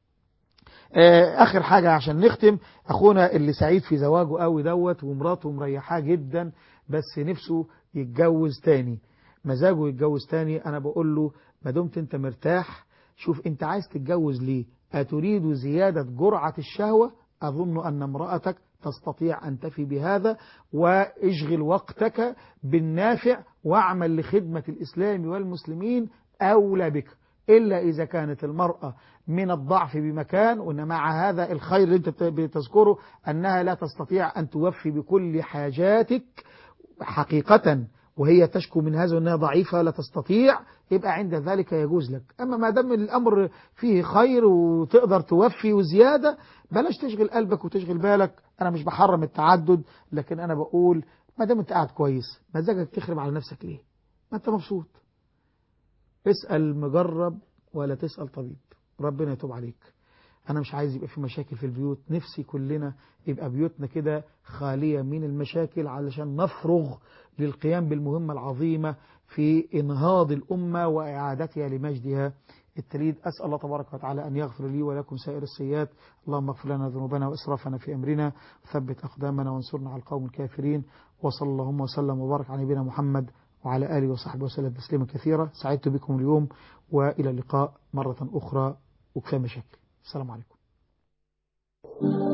آخر حاجة عشان نختم، أخونا اللي سعيد في زواجه قوي دوت ومراته مريحاه جدا بس نفسه يتجوز تاني، مزاجه يتجوز تاني، أنا بقول له ما دمت أنت مرتاح شوف أنت عايز تتجوز ليه، أتريد زيادة جرعة الشهوة؟ أظن أن امرأتك تستطيع أن تفي بهذا، واشغل وقتك بالنافع واعمل لخدمة الإسلام والمسلمين أولى بك، إلا إذا كانت المرأة من الضعف بمكان، وإن مع هذا الخير اللي أنت بتذكره أنها لا تستطيع أن توفي بكل حاجاتك حقيقة، وهي تشكو من هذا وأنها ضعيفة لا تستطيع، يبقى عند ذلك يجوز لك. أما ما دام الأمر فيه خير وتقدر توفي وزيادة، بلاش تشغل قلبك وتشغل بالك. أنا مش بحرم التعدد، لكن أنا بقول ما دام أنت قاعد كويس، مزاجك تخرب على نفسك ليه؟ ما أنت مبسوط. اسأل مجرب ولا تسأل طبيب، ربنا يتوب عليك. أنا مش عايز يبقى في مشاكل في البيوت، نفسي كلنا يبقى بيوتنا كده خالية من المشاكل علشان نفرغ للقيام بالمهمة العظيمة في إنهاض الأمة وإعادتها لمجدها التليد. أسأل الله تبارك وتعالى أن يغفر لي ولكم سائر السيئات. اللهم اغفر لنا ذنوبنا وإسرافنا في أمرنا، وثبت أقدامنا وانصرنا على القوم الكافرين. وصلى اللهم وسلم وبارك على نبينا محمد وعلى آله وصحبه وسلم تسليما كثيرا. سعدت بكم اليوم، وإلى اللقاء مرة أخرى، وكفاية مشاكل. السلام عليكم.